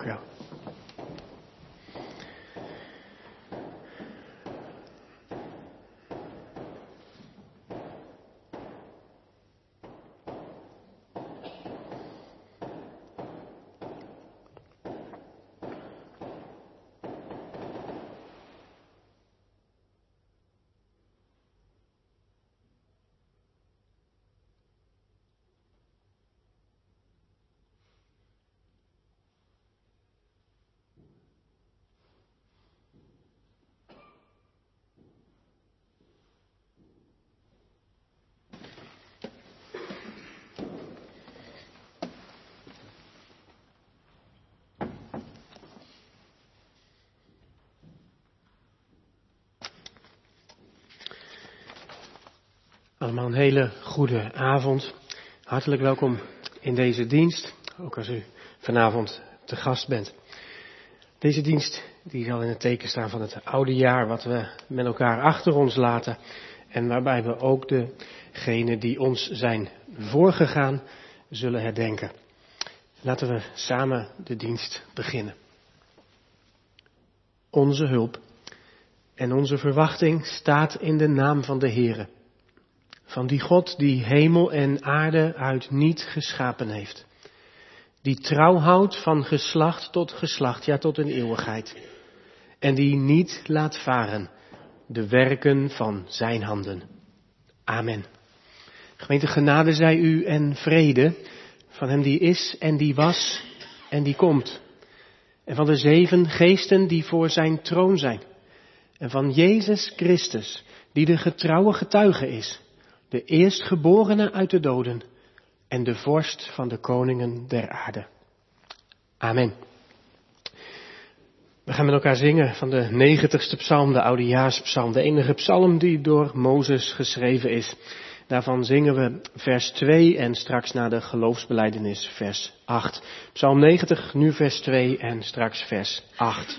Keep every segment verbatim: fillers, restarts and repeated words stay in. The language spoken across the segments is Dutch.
Dank u wel. Allemaal een hele goede avond. Hartelijk welkom in deze dienst, ook als u vanavond te gast bent. Deze dienst die zal in het teken staan van het oude jaar wat we met elkaar achter ons laten. En waarbij we ook degenen die ons zijn voorgegaan zullen herdenken. Laten we samen de dienst beginnen. Onze hulp en onze verwachting staat in de naam van de Heere. Van die God die hemel en aarde uit niet geschapen heeft. Die trouw houdt van geslacht tot geslacht, ja tot een eeuwigheid. En die niet laat varen de werken van zijn handen. Amen. Gemeente, genade zij u en vrede van hem die is en die was en die komt. En van de zeven geesten die voor zijn troon zijn. En van Jezus Christus die de getrouwe getuige is. De eerstgeborene uit de doden en de vorst van de koningen der aarde. Amen. We gaan met elkaar zingen van de negentigste psalm, de oudejaarspsalm. De enige psalm die door Mozes geschreven is. Daarvan zingen we vers twee en straks na de geloofsbelijdenis vers acht. Psalm negentig, nu vers twee en straks vers acht.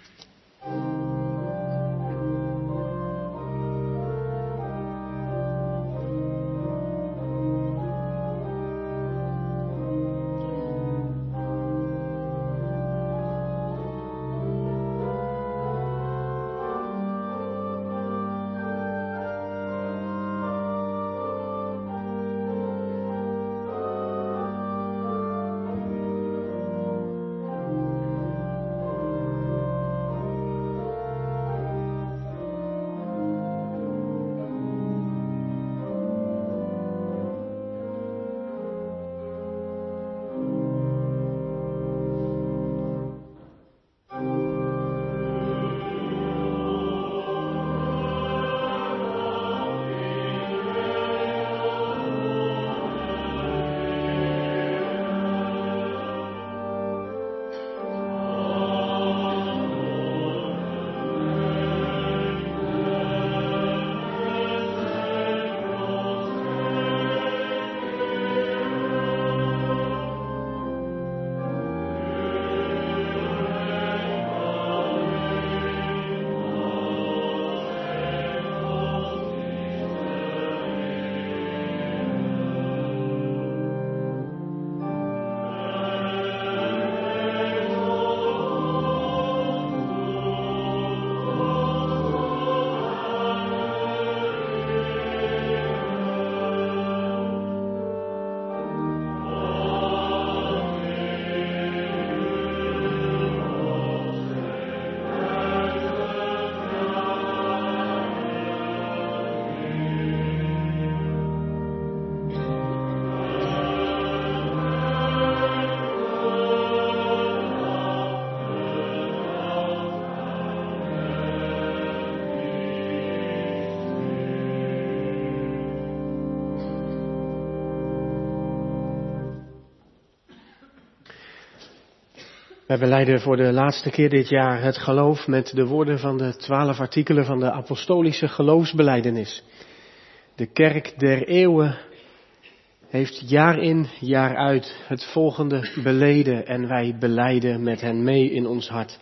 Wij belijden voor de laatste keer dit jaar het geloof met de woorden van de twaalf artikelen van de apostolische geloofsbelijdenis. De kerk der eeuwen heeft jaar in, jaar uit het volgende beleden en wij belijden met hen mee in ons hart.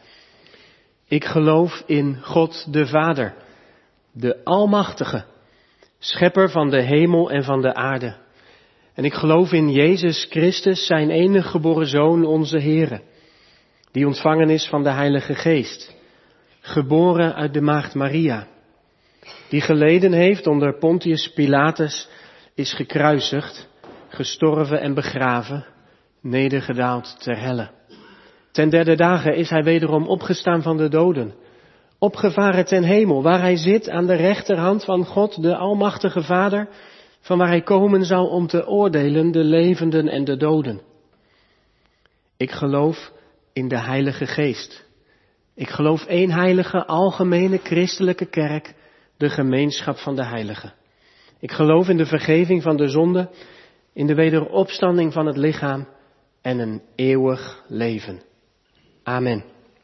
Ik geloof in God de Vader, de Almachtige, schepper van de hemel en van de aarde. En ik geloof in Jezus Christus, zijn enige geboren Zoon, onze Heere, die ontvangen is van de Heilige Geest, geboren uit de maagd Maria, die geleden heeft onder Pontius Pilatus, is gekruisigd, gestorven en begraven, nedergedaald ter helle. Ten derde dagen is hij wederom opgestaan van de doden, opgevaren ten hemel, waar hij zit aan de rechterhand van God, de Almachtige Vader, van waar hij komen zal om te oordelen de levenden en de doden. Ik geloof in de Heilige Geest. Ik geloof één heilige, algemene, christelijke kerk, de gemeenschap van de heiligen. Ik geloof in de vergeving van de zonde, in de wederopstanding van het lichaam en een eeuwig leven. Amen.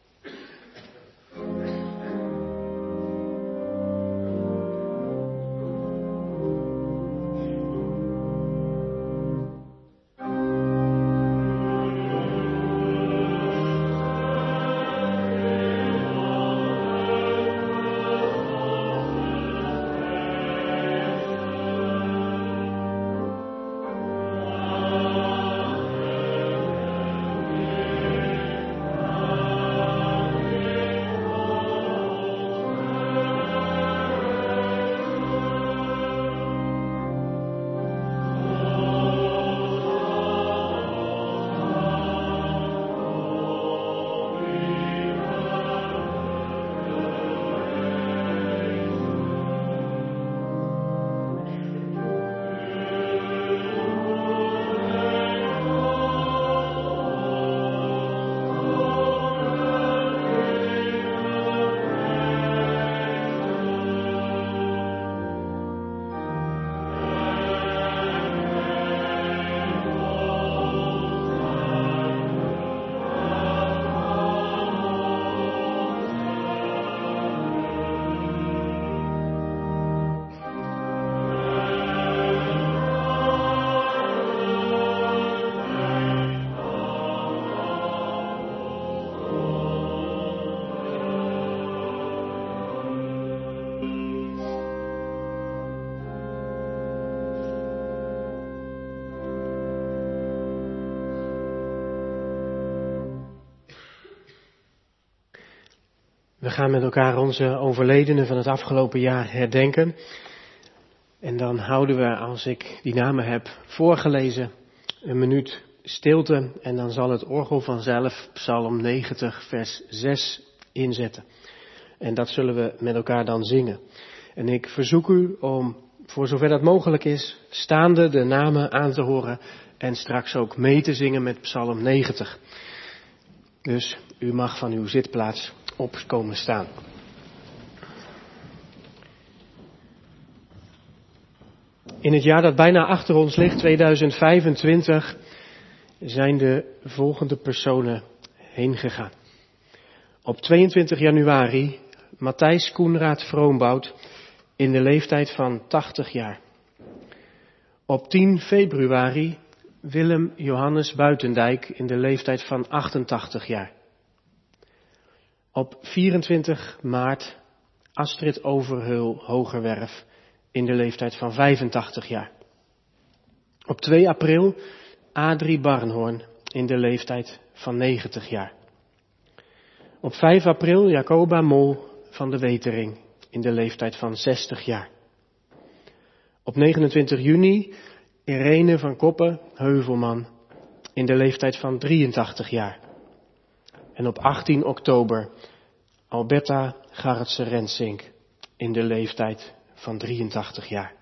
We gaan met elkaar onze overledenen van het afgelopen jaar herdenken. En dan houden we, als ik die namen heb voorgelezen, een minuut stilte. En dan zal het orgel vanzelf Psalm negentig, vers zes inzetten. En dat zullen we met elkaar dan zingen. En ik verzoek u om, voor zover dat mogelijk is, staande de namen aan te horen. En straks ook mee te zingen met Psalm negentig. Dus u mag van uw zitplaats op komen staan. In het jaar dat bijna achter ons ligt, tweeduizend vijfentwintig, zijn de volgende personen heen gegaan. Op tweeëntwintig januari Matthijs Koenraad Vroombout in de leeftijd van tachtig jaar. Op tien februari Willem Johannes Buitendijk in de leeftijd van achtentachtig jaar. Op vierentwintig maart Astrid Overheul Hogerwerf in de leeftijd van vijfentachtig jaar. Op twee april Adrie Barnhoorn in de leeftijd van negentig jaar. Op vijf april Jacoba Mol van de Wetering in de leeftijd van zestig jaar. Op negenentwintig juni Irene van Koppen Heuvelman in de leeftijd van drieëntachtig jaar. En op achttien oktober Alberta Garretsen Rensink in de leeftijd van drieëntachtig jaar.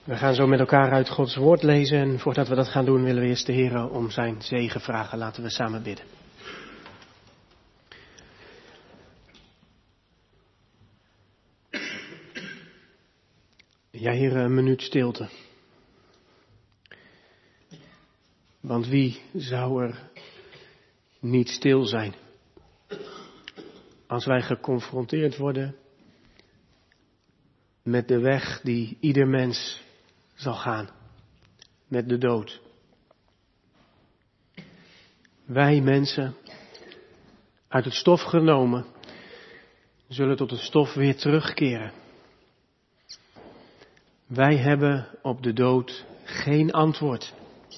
We gaan zo met elkaar uit Gods woord lezen en voordat we dat gaan doen willen we eerst de Heer om zijn zegen vragen. Laten we samen bidden. Ja, Heer, een minuut stilte. Want wie zou er niet stil zijn als wij geconfronteerd worden met de weg die ieder mens zal gaan, met de dood. Wij mensen, uit het stof genomen, zullen tot het stof weer terugkeren. Wij hebben op de dood geen antwoord.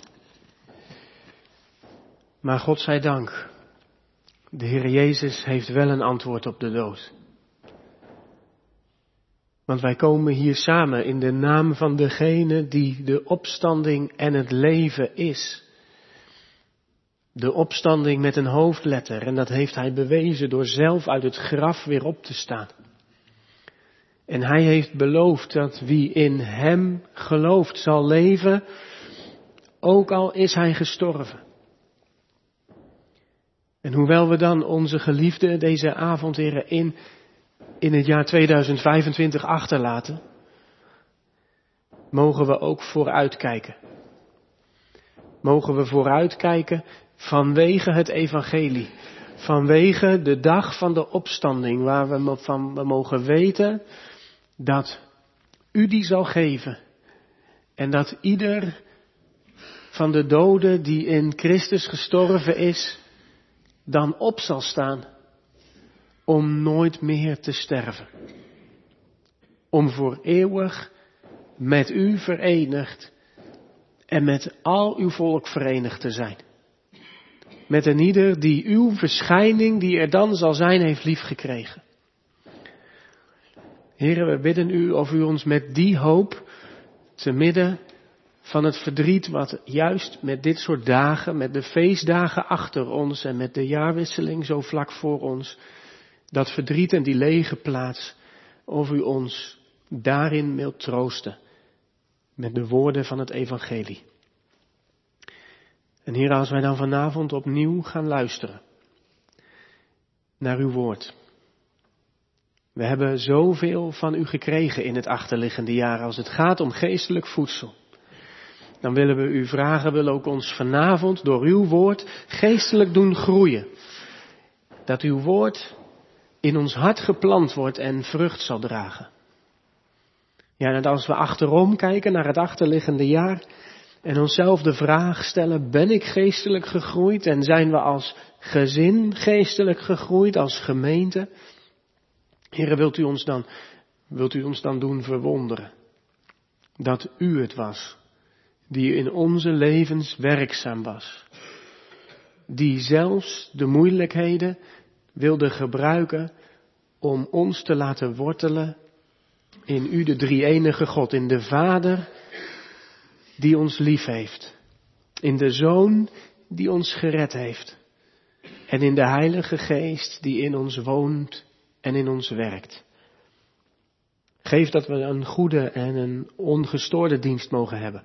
Maar God zij dank, de Heer Jezus heeft wel een antwoord op de dood. Want wij komen hier samen in de naam van degene die de opstanding en het leven is. De opstanding met een hoofdletter en dat heeft hij bewezen door zelf uit het graf weer op te staan. En hij heeft beloofd dat wie in hem gelooft zal leven, ook al is hij gestorven. En hoewel we dan onze geliefde deze avond, Heere, in, in het jaar tweeduizend vijfentwintig achterlaten, mogen we ook vooruitkijken. Mogen we vooruitkijken vanwege het evangelie. Vanwege de dag van de opstanding, waar we van we mogen weten dat u die zal geven. En dat ieder van de doden die in Christus gestorven is, dan op zal staan om nooit meer te sterven. Om voor eeuwig met u verenigd en met al uw volk verenigd te zijn. Met een ieder die uw verschijning, die er dan zal zijn, heeft liefgekregen. Heren, we bidden u of u ons met die hoop, te midden van het verdriet wat juist met dit soort dagen, met de feestdagen achter ons en met de jaarwisseling zo vlak voor ons, dat verdriet en die lege plaats, of u ons daarin wilt troosten met de woorden van het evangelie. En Heer, als wij dan vanavond opnieuw gaan luisteren naar uw woord. We hebben zoveel van u gekregen in het achterliggende jaar als het gaat om geestelijk voedsel. Dan willen we u vragen, willen ook ons vanavond door uw woord geestelijk doen groeien. Dat uw woord in ons hart geplant wordt en vrucht zal dragen. Ja, en als we achterom kijken naar het achterliggende jaar en onszelf de vraag stellen, ben ik geestelijk gegroeid en zijn we als gezin geestelijk gegroeid, als gemeente? Heere, wilt u ons dan, wilt u ons dan doen verwonderen dat u het was die in onze levens werkzaam was. Die zelfs de moeilijkheden wilde gebruiken om ons te laten wortelen in u, de drie-enige God, in de Vader die ons lief heeft, in de Zoon die ons gered heeft en in de Heilige Geest die in ons woont en in ons werkt. Geef dat we een goede en een ongestoorde dienst mogen hebben.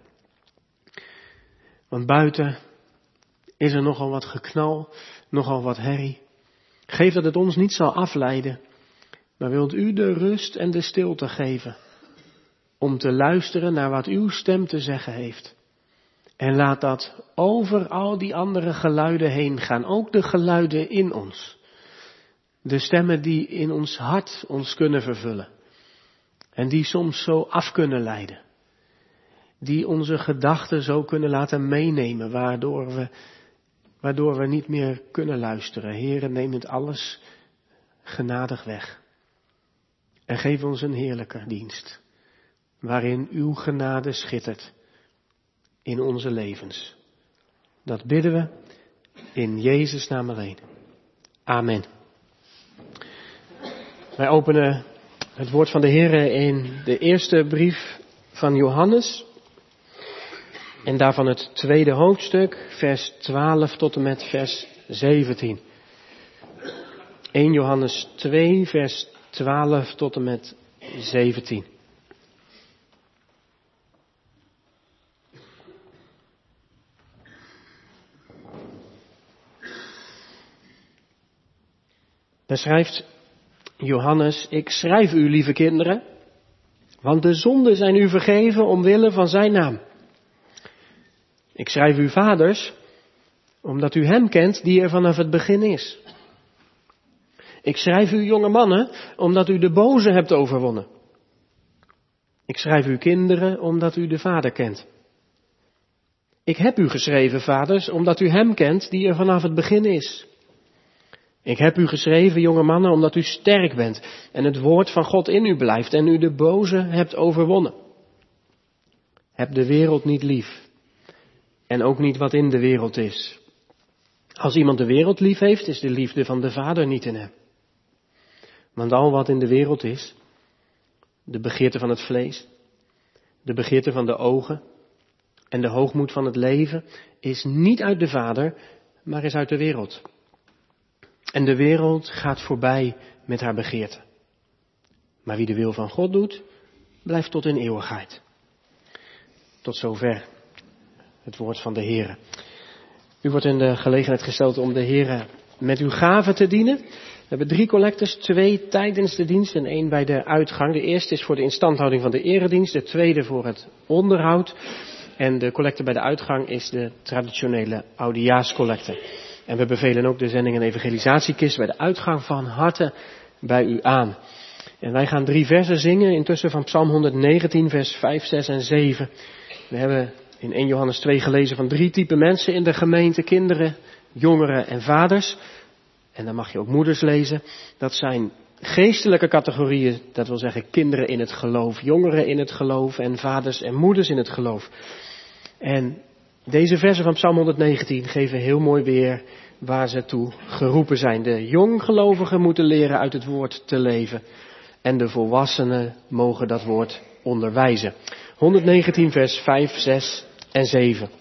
Want buiten is er nogal wat geknal, nogal wat herrie. Geef dat het ons niet zal afleiden, maar wilt u de rust en de stilte geven om te luisteren naar wat uw stem te zeggen heeft. En laat dat over al die andere geluiden heen gaan, ook de geluiden in ons. De stemmen die in ons hart ons kunnen vervullen en die soms zo af kunnen leiden. Die onze gedachten zo kunnen laten meenemen, waardoor we, waardoor we niet meer kunnen luisteren. Heere, neem het alles genadig weg. En geef ons een heerlijke dienst, waarin uw genade schittert in onze levens. Dat bidden we in Jezus' naam alleen. Amen. Wij openen het woord van de Heere in de eerste brief van Johannes. En daarvan het tweede hoofdstuk, vers twaalf tot en met vers zeventien. eerste Johannes twee, vers twaalf tot en met zeventien. Daar schrijft Johannes, ik schrijf u, lieve kinderen, want de zonden zijn u vergeven omwille van zijn naam. Ik schrijf u, vaders, omdat u hem kent die er vanaf het begin is. Ik schrijf u, jonge mannen, omdat u de boze hebt overwonnen. Ik schrijf u, kinderen, omdat u de Vader kent. Ik heb u geschreven, vaders, omdat u hem kent die er vanaf het begin is. Ik heb u geschreven, jonge mannen, omdat u sterk bent en het woord van God in u blijft en u de boze hebt overwonnen. Heb de wereld niet lief en ook niet wat in de wereld is. Als iemand de wereld lief heeft, is de liefde van de Vader niet in hem. Want al wat in de wereld is, de begeerte van het vlees, de begeerte van de ogen en de hoogmoed van het leven, is niet uit de Vader, maar is uit de wereld. En de wereld gaat voorbij met haar begeerte. Maar wie de wil van God doet, blijft tot in eeuwigheid. Tot zover het woord van de Heere. U wordt in de gelegenheid gesteld om de Heere met uw gaven te dienen. We hebben drie collectes, twee tijdens de dienst en één bij de uitgang. De eerste is voor de instandhouding van de eredienst, de tweede voor het onderhoud. En de collecte bij de uitgang is de traditionele oudejaarscollecte. En we bevelen ook de zending en evangelisatiekist bij de uitgang van harte bij u aan. En wij gaan drie versen zingen, intussen van Psalm honderdnegentien, vers vijf, zes en zeven. We hebben in eerste Johannes twee gelezen van drie typen mensen in de gemeente, kinderen, jongeren en vaders. En dan mag je ook moeders lezen. Dat zijn geestelijke categorieën, dat wil zeggen kinderen in het geloof, jongeren in het geloof en vaders en moeders in het geloof. En deze versen van Psalm honderdnegentien geven heel mooi weer waar ze toe geroepen zijn. De jonggelovigen moeten leren uit het woord te leven en de volwassenen mogen dat woord onderwijzen. honderdnegentien vers vijf, zes en zeven.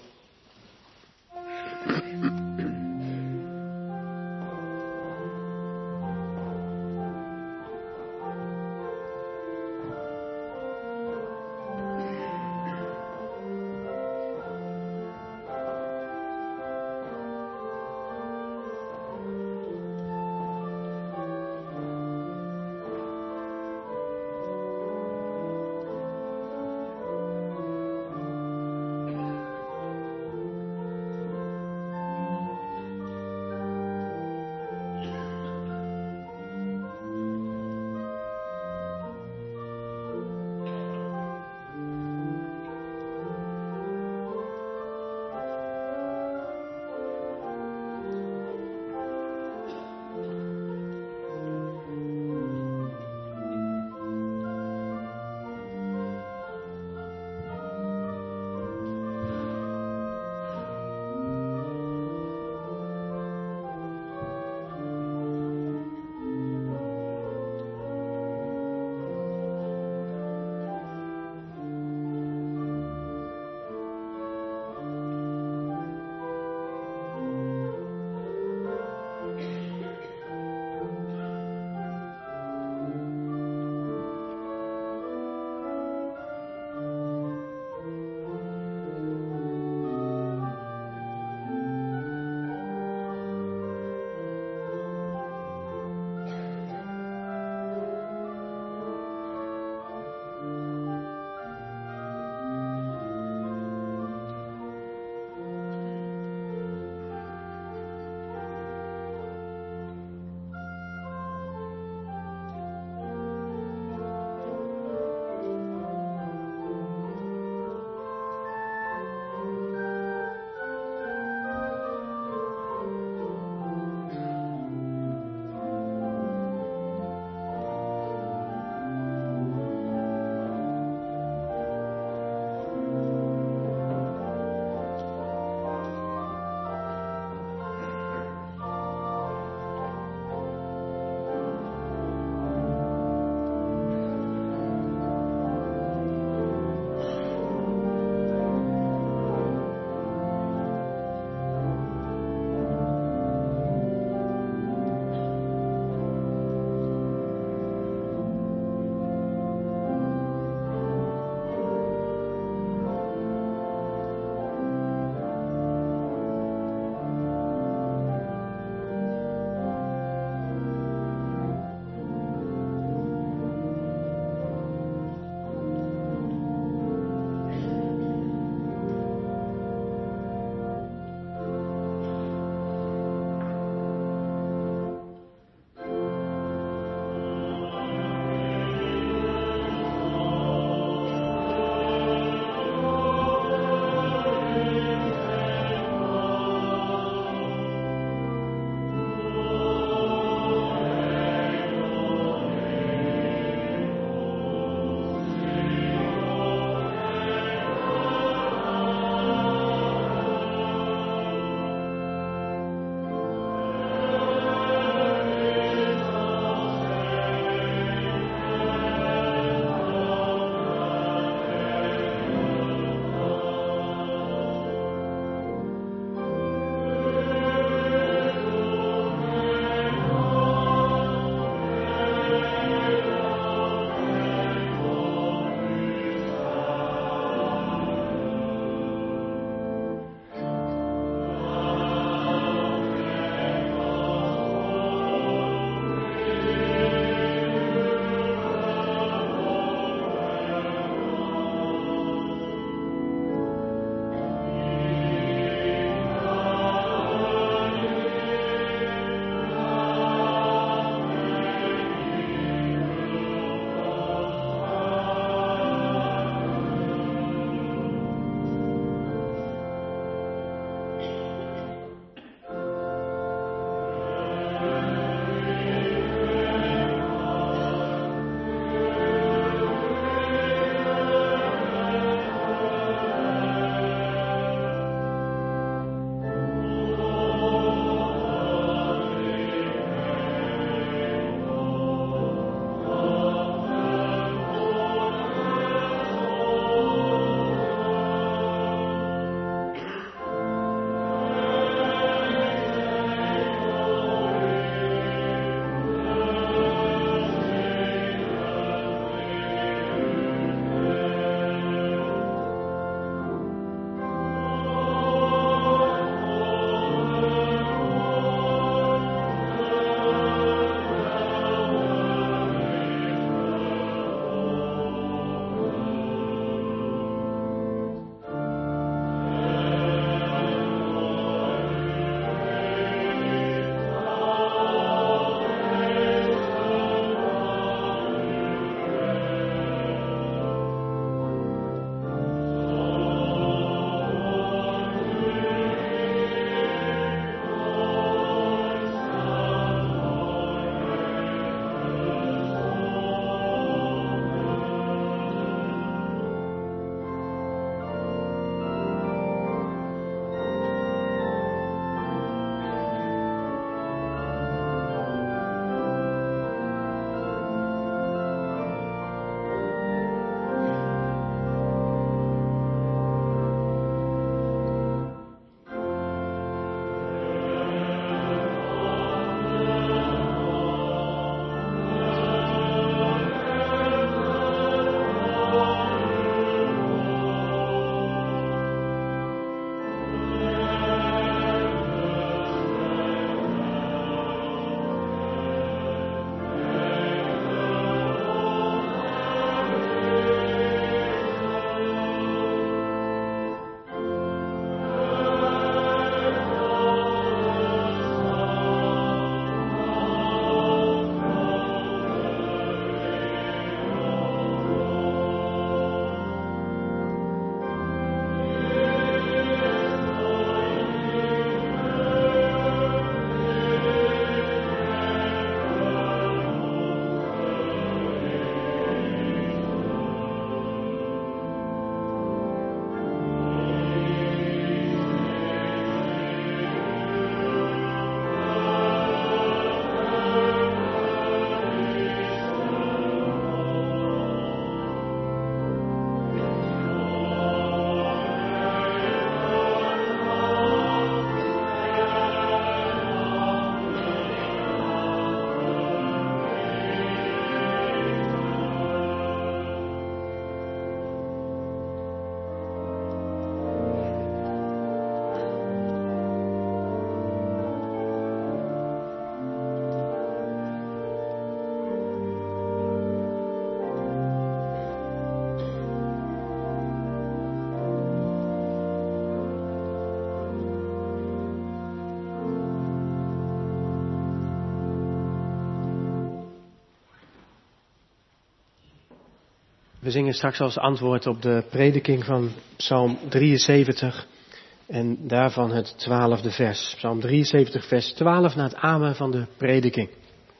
We zingen straks als antwoord op de prediking van Psalm drieënzeventig en daarvan het twaalfde vers. Psalm drieënzeventig vers twaalf na het amen van de prediking.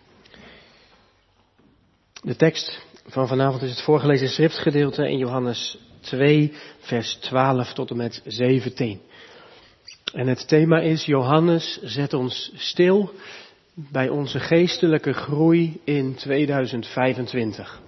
De tekst van vanavond is het voorgelezen schriftgedeelte in Johannes twee vers twaalf tot en met zeventien. En het thema is: Johannes zet ons stil bij onze geestelijke groei in tweeduizend vijfentwintig.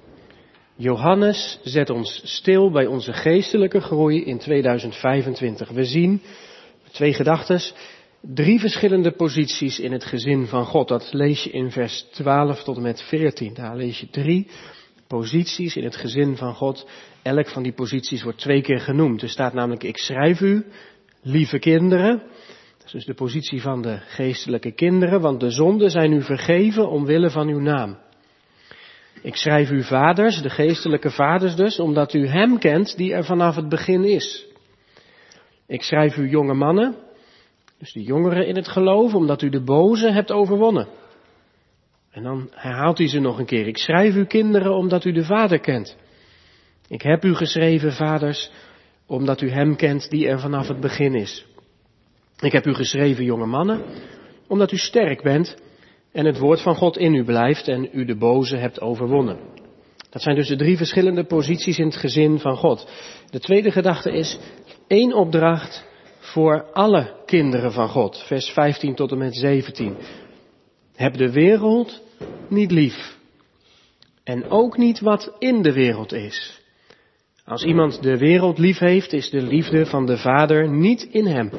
Johannes zet ons stil bij onze geestelijke groei in tweeduizend vijfentwintig. We zien twee gedachtes, drie verschillende posities in het gezin van God. Dat lees je in vers twaalf tot en met veertien. Daar lees je drie posities in het gezin van God. Elk van die posities wordt twee keer genoemd. Er staat namelijk: ik schrijf u, lieve kinderen. Dat is dus de positie van de geestelijke kinderen, want de zonden zijn u vergeven omwille van uw naam. Ik schrijf u vaders, de geestelijke vaders dus, omdat u hem kent die er vanaf het begin is. Ik schrijf u jonge mannen, dus de jongeren in het geloof, omdat u de boze hebt overwonnen. En dan herhaalt hij ze nog een keer. Ik schrijf u kinderen, omdat u de Vader kent. Ik heb u geschreven vaders, omdat u hem kent die er vanaf het begin is. Ik heb u geschreven jonge mannen, omdat u sterk bent en het woord van God in u blijft en u de boze hebt overwonnen. Dat zijn dus de drie verschillende posities in het gezin van God. De tweede gedachte is één opdracht voor alle kinderen van God. Vers vijftien tot en met zeventien. Heb de wereld niet lief. En ook niet wat in de wereld is. Als iemand de wereld lief heeft, is de liefde van de Vader niet in hem.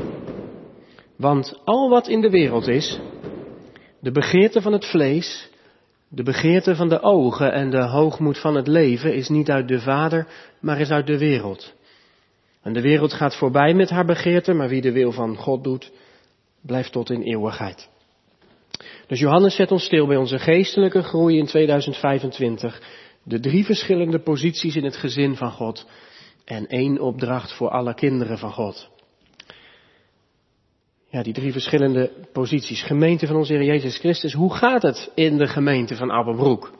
Want al wat in de wereld is, de begeerte van het vlees, de begeerte van de ogen en de hoogmoed van het leven is niet uit de Vader, maar is uit de wereld. En de wereld gaat voorbij met haar begeerte, maar wie de wil van God doet, blijft tot in eeuwigheid. Dus Johannes zet ons stil bij onze geestelijke groei in tweeduizend vijfentwintig. De drie verschillende posities in het gezin van God en één opdracht voor alle kinderen van God. Ja, die drie verschillende posities. Gemeente van onze Heer Jezus Christus. Hoe gaat het in de gemeente van Abbenbroek?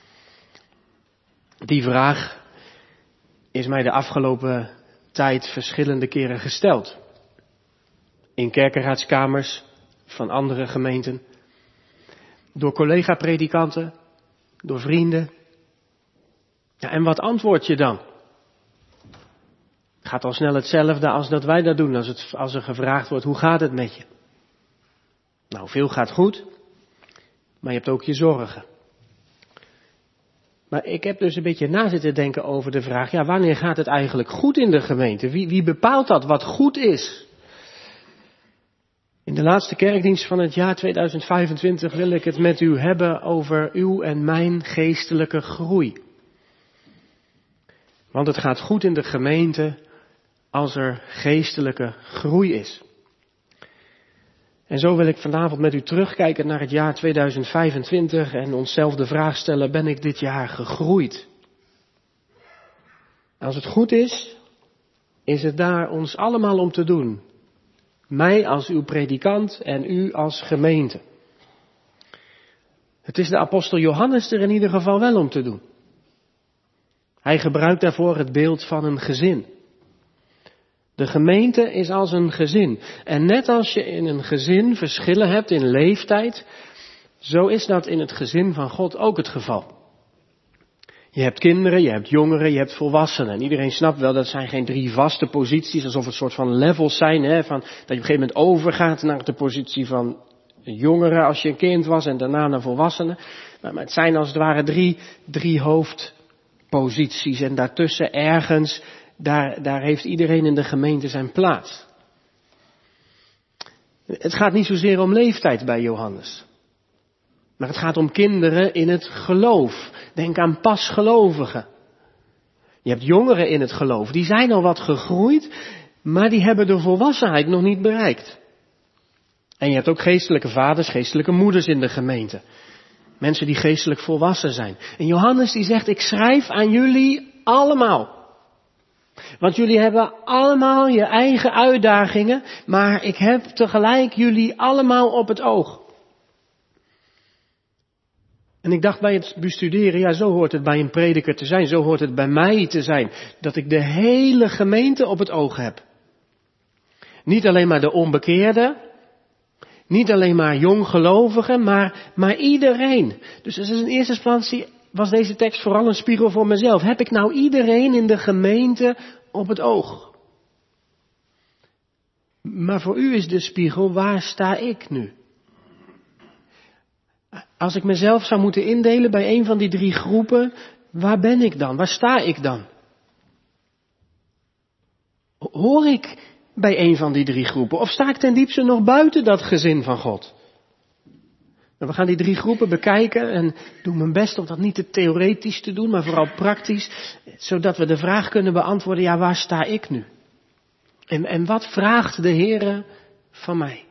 Die vraag is mij de afgelopen tijd verschillende keren gesteld. In kerkenraadskamers van andere gemeenten. Door collega-predikanten. Door vrienden. Ja, en wat antwoord je dan? Het gaat al snel hetzelfde als dat wij dat doen als, het, als er gevraagd wordt: hoe gaat het met je? Nou, veel gaat goed, maar je hebt ook je zorgen. Maar ik heb dus een beetje na zitten denken over de vraag: ja, wanneer gaat het eigenlijk goed in de gemeente? Wie, wie bepaalt dat wat goed is? In de laatste kerkdienst van het jaar tweeduizend vijfentwintig wil ik het met u hebben over uw en mijn geestelijke groei. Want het gaat goed in de gemeente als er geestelijke groei is. En zo wil ik vanavond met u terugkijken naar het jaar tweeduizend vijfentwintig en onszelf de vraag stellen: ben ik dit jaar gegroeid? Als het goed is, is het daar ons allemaal om te doen. Mij als uw predikant en u als gemeente. Het is de apostel Johannes er in ieder geval wel om te doen. Hij gebruikt daarvoor het beeld van een gezin. De gemeente is als een gezin. En net als je in een gezin verschillen hebt in leeftijd, zo is dat in het gezin van God ook het geval. Je hebt kinderen, je hebt jongeren, je hebt volwassenen. En iedereen snapt wel, dat zijn geen drie vaste posities, alsof het soort van levels zijn, hè, van, dat je op een gegeven moment overgaat naar de positie van jongeren als je een kind was en daarna naar volwassenen. Maar het zijn als het ware drie, drie hoofdposities en daartussen ergens, daar, daar heeft iedereen in de gemeente zijn plaats. Het gaat niet zozeer om leeftijd bij Johannes. Maar het gaat om kinderen in het geloof. Denk aan pasgelovigen. Je hebt jongeren in het geloof. Die zijn al wat gegroeid, maar die hebben de volwassenheid nog niet bereikt. En je hebt ook geestelijke vaders, geestelijke moeders in de gemeente. Mensen die geestelijk volwassen zijn. En Johannes die zegt: ik schrijf aan jullie allemaal. Want jullie hebben allemaal je eigen uitdagingen, maar ik heb tegelijk jullie allemaal op het oog. En ik dacht bij het bestuderen, ja, zo hoort het bij een prediker te zijn, zo hoort het bij mij te zijn, dat ik de hele gemeente op het oog heb. Niet alleen maar de onbekeerden, niet alleen maar jonggelovigen, maar, maar iedereen. Dus in eerste instantie was deze tekst vooral een spiegel voor mezelf. Heb ik nou iedereen in de gemeente op het oog? Maar voor u is de spiegel, waar sta ik nu? Als ik mezelf zou moeten indelen bij een van die drie groepen, waar ben ik dan? Waar sta ik dan? Hoor ik bij een van die drie groepen? Of sta ik ten diepste nog buiten dat gezin van God? Nou, we gaan die drie groepen bekijken en doe mijn best om dat niet te theoretisch te doen, maar vooral praktisch, zodat we de vraag kunnen beantwoorden, ja, waar sta ik nu? En, en wat vraagt de Heere van mij?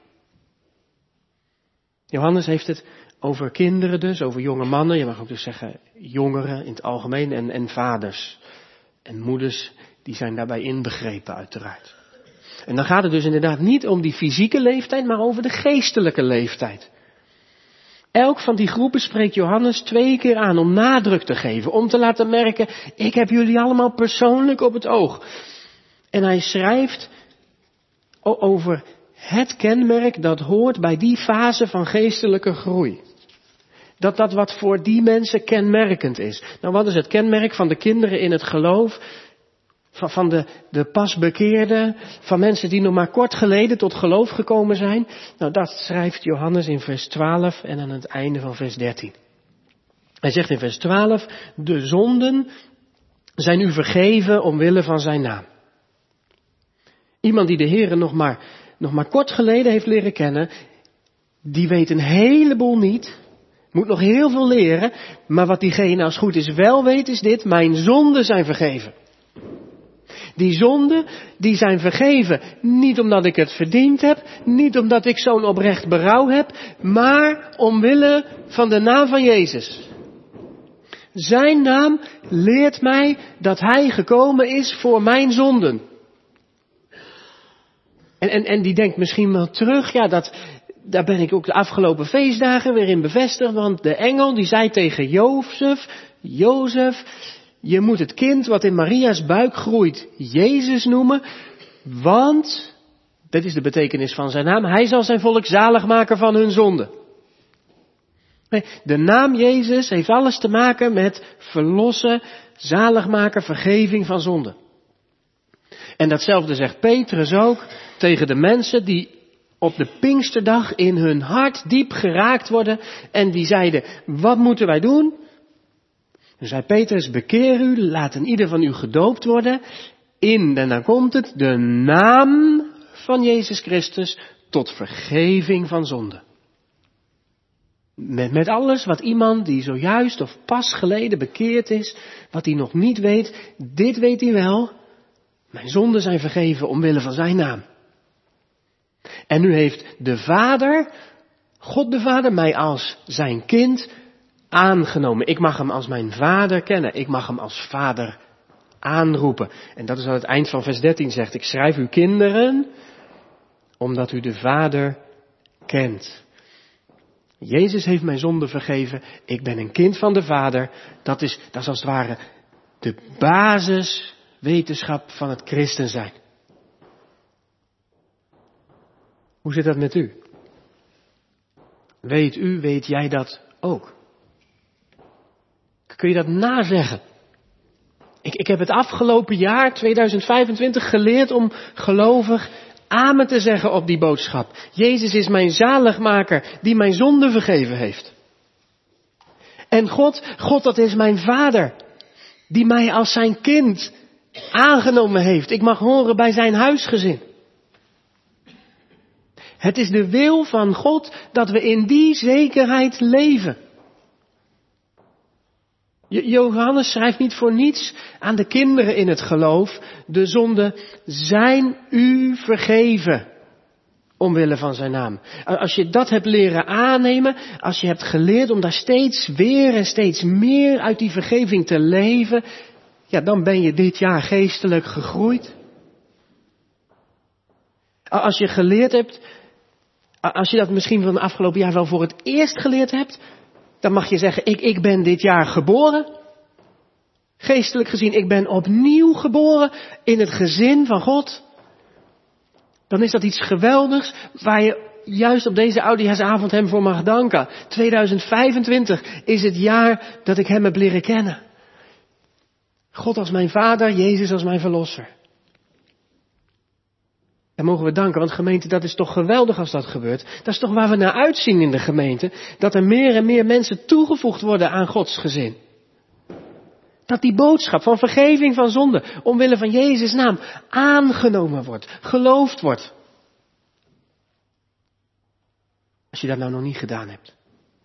Johannes heeft het over kinderen dus, over jonge mannen, je mag ook dus zeggen jongeren in het algemeen en, en vaders. En moeders, die zijn daarbij inbegrepen uiteraard. En dan gaat het dus inderdaad niet om die fysieke leeftijd, maar over de geestelijke leeftijd. Elk van die groepen spreekt Johannes twee keer aan om nadruk te geven, om te laten merken, ik heb jullie allemaal persoonlijk op het oog. En hij schrijft over het kenmerk dat hoort bij die fase van geestelijke groei. Dat dat wat voor die mensen kenmerkend is. Nou, wat is het kenmerk van de kinderen in het geloof? Van, van de, de pasbekeerden, van mensen die nog maar kort geleden tot geloof gekomen zijn. Nou, dat schrijft Johannes in vers twaalf en aan het einde van vers dertien. Hij zegt in vers twaalf, de zonden zijn u vergeven omwille van zijn naam. Iemand die de Heere nog maar, nog maar kort geleden heeft leren kennen, die weet een heleboel niet, moet nog heel veel leren, maar wat diegene als goed is wel weet is dit, mijn zonden zijn vergeven. Die zonden, die zijn vergeven, niet omdat ik het verdiend heb, niet omdat ik zo'n oprecht berouw heb, maar omwille van de naam van Jezus. Zijn naam leert mij dat Hij gekomen is voor mijn zonden. En, en, en die denkt misschien wel terug, ja, dat, daar ben ik ook de afgelopen feestdagen weer in bevestigd, want de engel die zei tegen Jozef, Jozef, je moet het kind wat in Maria's buik groeit Jezus noemen, want, dat is de betekenis van zijn naam, hij zal zijn volk zalig maken van hun zonde. De naam Jezus heeft alles te maken met verlossen, zalig maken, vergeving van zonde. En datzelfde zegt Petrus ook tegen de mensen die op de Pinksterdag in hun hart diep geraakt worden en die zeiden, wat moeten wij doen? Toen zei Petrus, bekeer u, laat een ieder van u gedoopt worden in, en dan komt het, de naam van Jezus Christus tot vergeving van zonde. Met, met alles wat iemand die zojuist of pas geleden bekeerd is, wat hij nog niet weet, dit weet hij wel, mijn zonden zijn vergeven omwille van zijn naam. En nu heeft de Vader, God de Vader, mij als zijn kind aangenomen. Ik mag hem als mijn vader kennen. Ik mag hem als vader aanroepen. En dat is wat het eind van vers dertien zegt. Ik schrijf u kinderen, omdat u de Vader kent. Jezus heeft mijn zonde vergeven. Ik ben een kind van de Vader. Dat is, dat is als het ware de basiswetenschap van het christen zijn. Hoe zit dat met u? Weet u, weet jij dat ook? Kun je dat nazeggen? Ik, ik heb het afgelopen jaar, tweeduizend vijfentwintig, geleerd om gelovig amen te zeggen op die boodschap. Jezus is mijn zaligmaker die mijn zonde vergeven heeft. En God, God dat is mijn Vader, die mij als zijn kind aangenomen heeft. Ik mag horen bij zijn huisgezin. Het is de wil van God dat we in die zekerheid leven. Johannes schrijft niet voor niets aan de kinderen in het geloof, de zonden zijn u vergeven, omwille van zijn naam. Als je dat hebt leren aannemen, als je hebt geleerd om daar steeds weer en steeds meer uit die vergeving te leven, ja, dan ben je dit jaar geestelijk gegroeid. Als je geleerd hebt, als je dat misschien van het afgelopen jaar wel voor het eerst geleerd hebt, Dan mag je zeggen, ik, ik ben dit jaar geboren. Geestelijk gezien, ik ben opnieuw geboren in het gezin van God. Dan is dat iets geweldigs waar je juist op deze oudejaarsavond hem voor mag danken. tweeduizend vijfentwintig is het jaar dat ik hem heb leren kennen. God als mijn vader, Jezus als mijn verlosser. Daar mogen we danken, want gemeente, dat is toch geweldig als dat gebeurt. Dat is toch waar we naar uitzien in de gemeente. Dat er meer en meer mensen toegevoegd worden aan Gods gezin. Dat die boodschap van vergeving van zonde, omwille van Jezus' naam, aangenomen wordt, geloofd wordt. Als je dat nou nog niet gedaan hebt.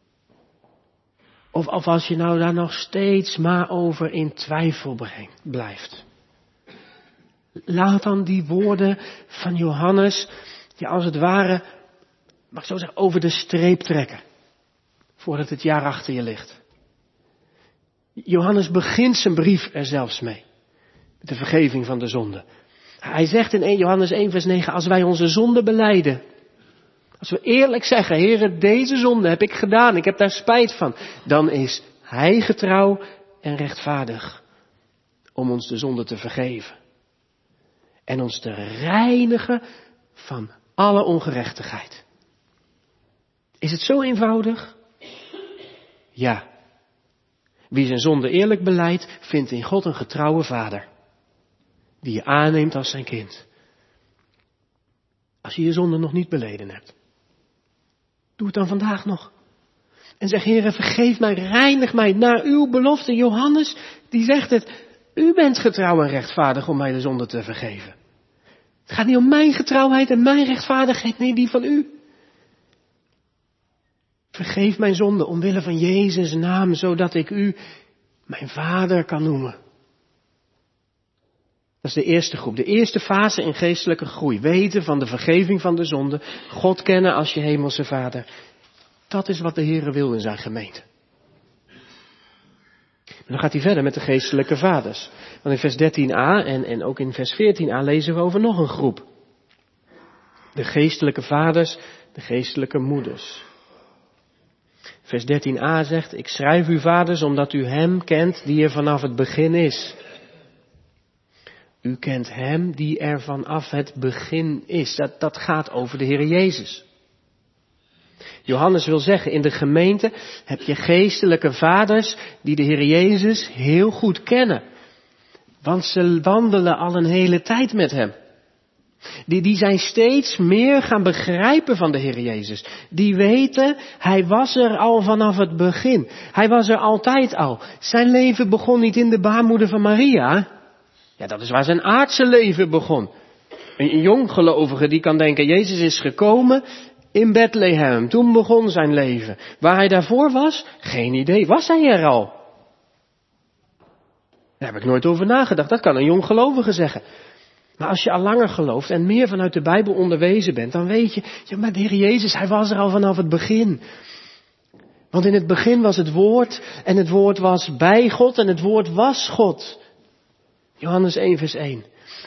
Of, of als je nou daar nog steeds maar over in twijfel blijft. Laat dan die woorden van Johannes, je als het ware, mag ik zo zeggen, over de streep trekken. Voordat het jaar achter je ligt. Johannes begint zijn brief er zelfs mee. Met de vergeving van de zonde. Hij zegt in Johannes één vers negen, als wij onze zonde belijden. Als we eerlijk zeggen, Heere, deze zonde heb ik gedaan, ik heb daar spijt van. Dan is Hij getrouw en rechtvaardig om ons de zonde te vergeven. En ons te reinigen van alle ongerechtigheid. Is het zo eenvoudig? Ja. Wie zijn zonde eerlijk belijdt, vindt in God een getrouwe vader. Die je aanneemt als zijn kind. Als je je zonde nog niet beleden hebt. Doe het dan vandaag nog. En zeg, Heere, vergeef mij, reinig mij naar uw belofte. Johannes, die zegt het. U bent getrouw en rechtvaardig om mij de zonde te vergeven. Het gaat niet om mijn getrouwheid en mijn rechtvaardigheid, nee, die van u. Vergeef mijn zonde omwille van Jezus' naam, zodat ik u mijn vader kan noemen. Dat is de eerste groep, de eerste fase in geestelijke groei. Weten van de vergeving van de zonde, God kennen als je hemelse vader. Dat is wat de Heere wil in zijn gemeente. En dan gaat hij verder met de geestelijke vaders. Want in vers dertien a en, en ook in vers veertien a lezen we over nog een groep. De geestelijke vaders, de geestelijke moeders. Vers dertien a zegt, ik schrijf u vaders omdat u hem kent die er vanaf het begin is. U kent hem die er vanaf het begin is. Dat, dat gaat over de Heer Jezus. Johannes wil zeggen, in de gemeente heb je geestelijke vaders die de Heer Jezus heel goed kennen. Want ze wandelen al een hele tijd met hem. Die, die zijn steeds meer gaan begrijpen van de Heer Jezus. Die weten, hij was er al vanaf het begin. Hij was er altijd al. Zijn leven begon niet in de baarmoeder van Maria. Ja, dat is waar zijn aardse leven begon. Een jong gelovige die kan denken, Jezus is gekomen in Bethlehem. Toen begon zijn leven. Waar hij daarvoor was? Geen idee. Was hij er al? Daar heb ik nooit over nagedacht. Dat kan een jong gelovige zeggen. Maar als je al langer gelooft en meer vanuit de Bijbel onderwezen bent, dan weet je, ja, maar de Heer Jezus, hij was er al vanaf het begin. Want in het begin was het woord en het woord was bij God en het woord was God. Johannes één vers één.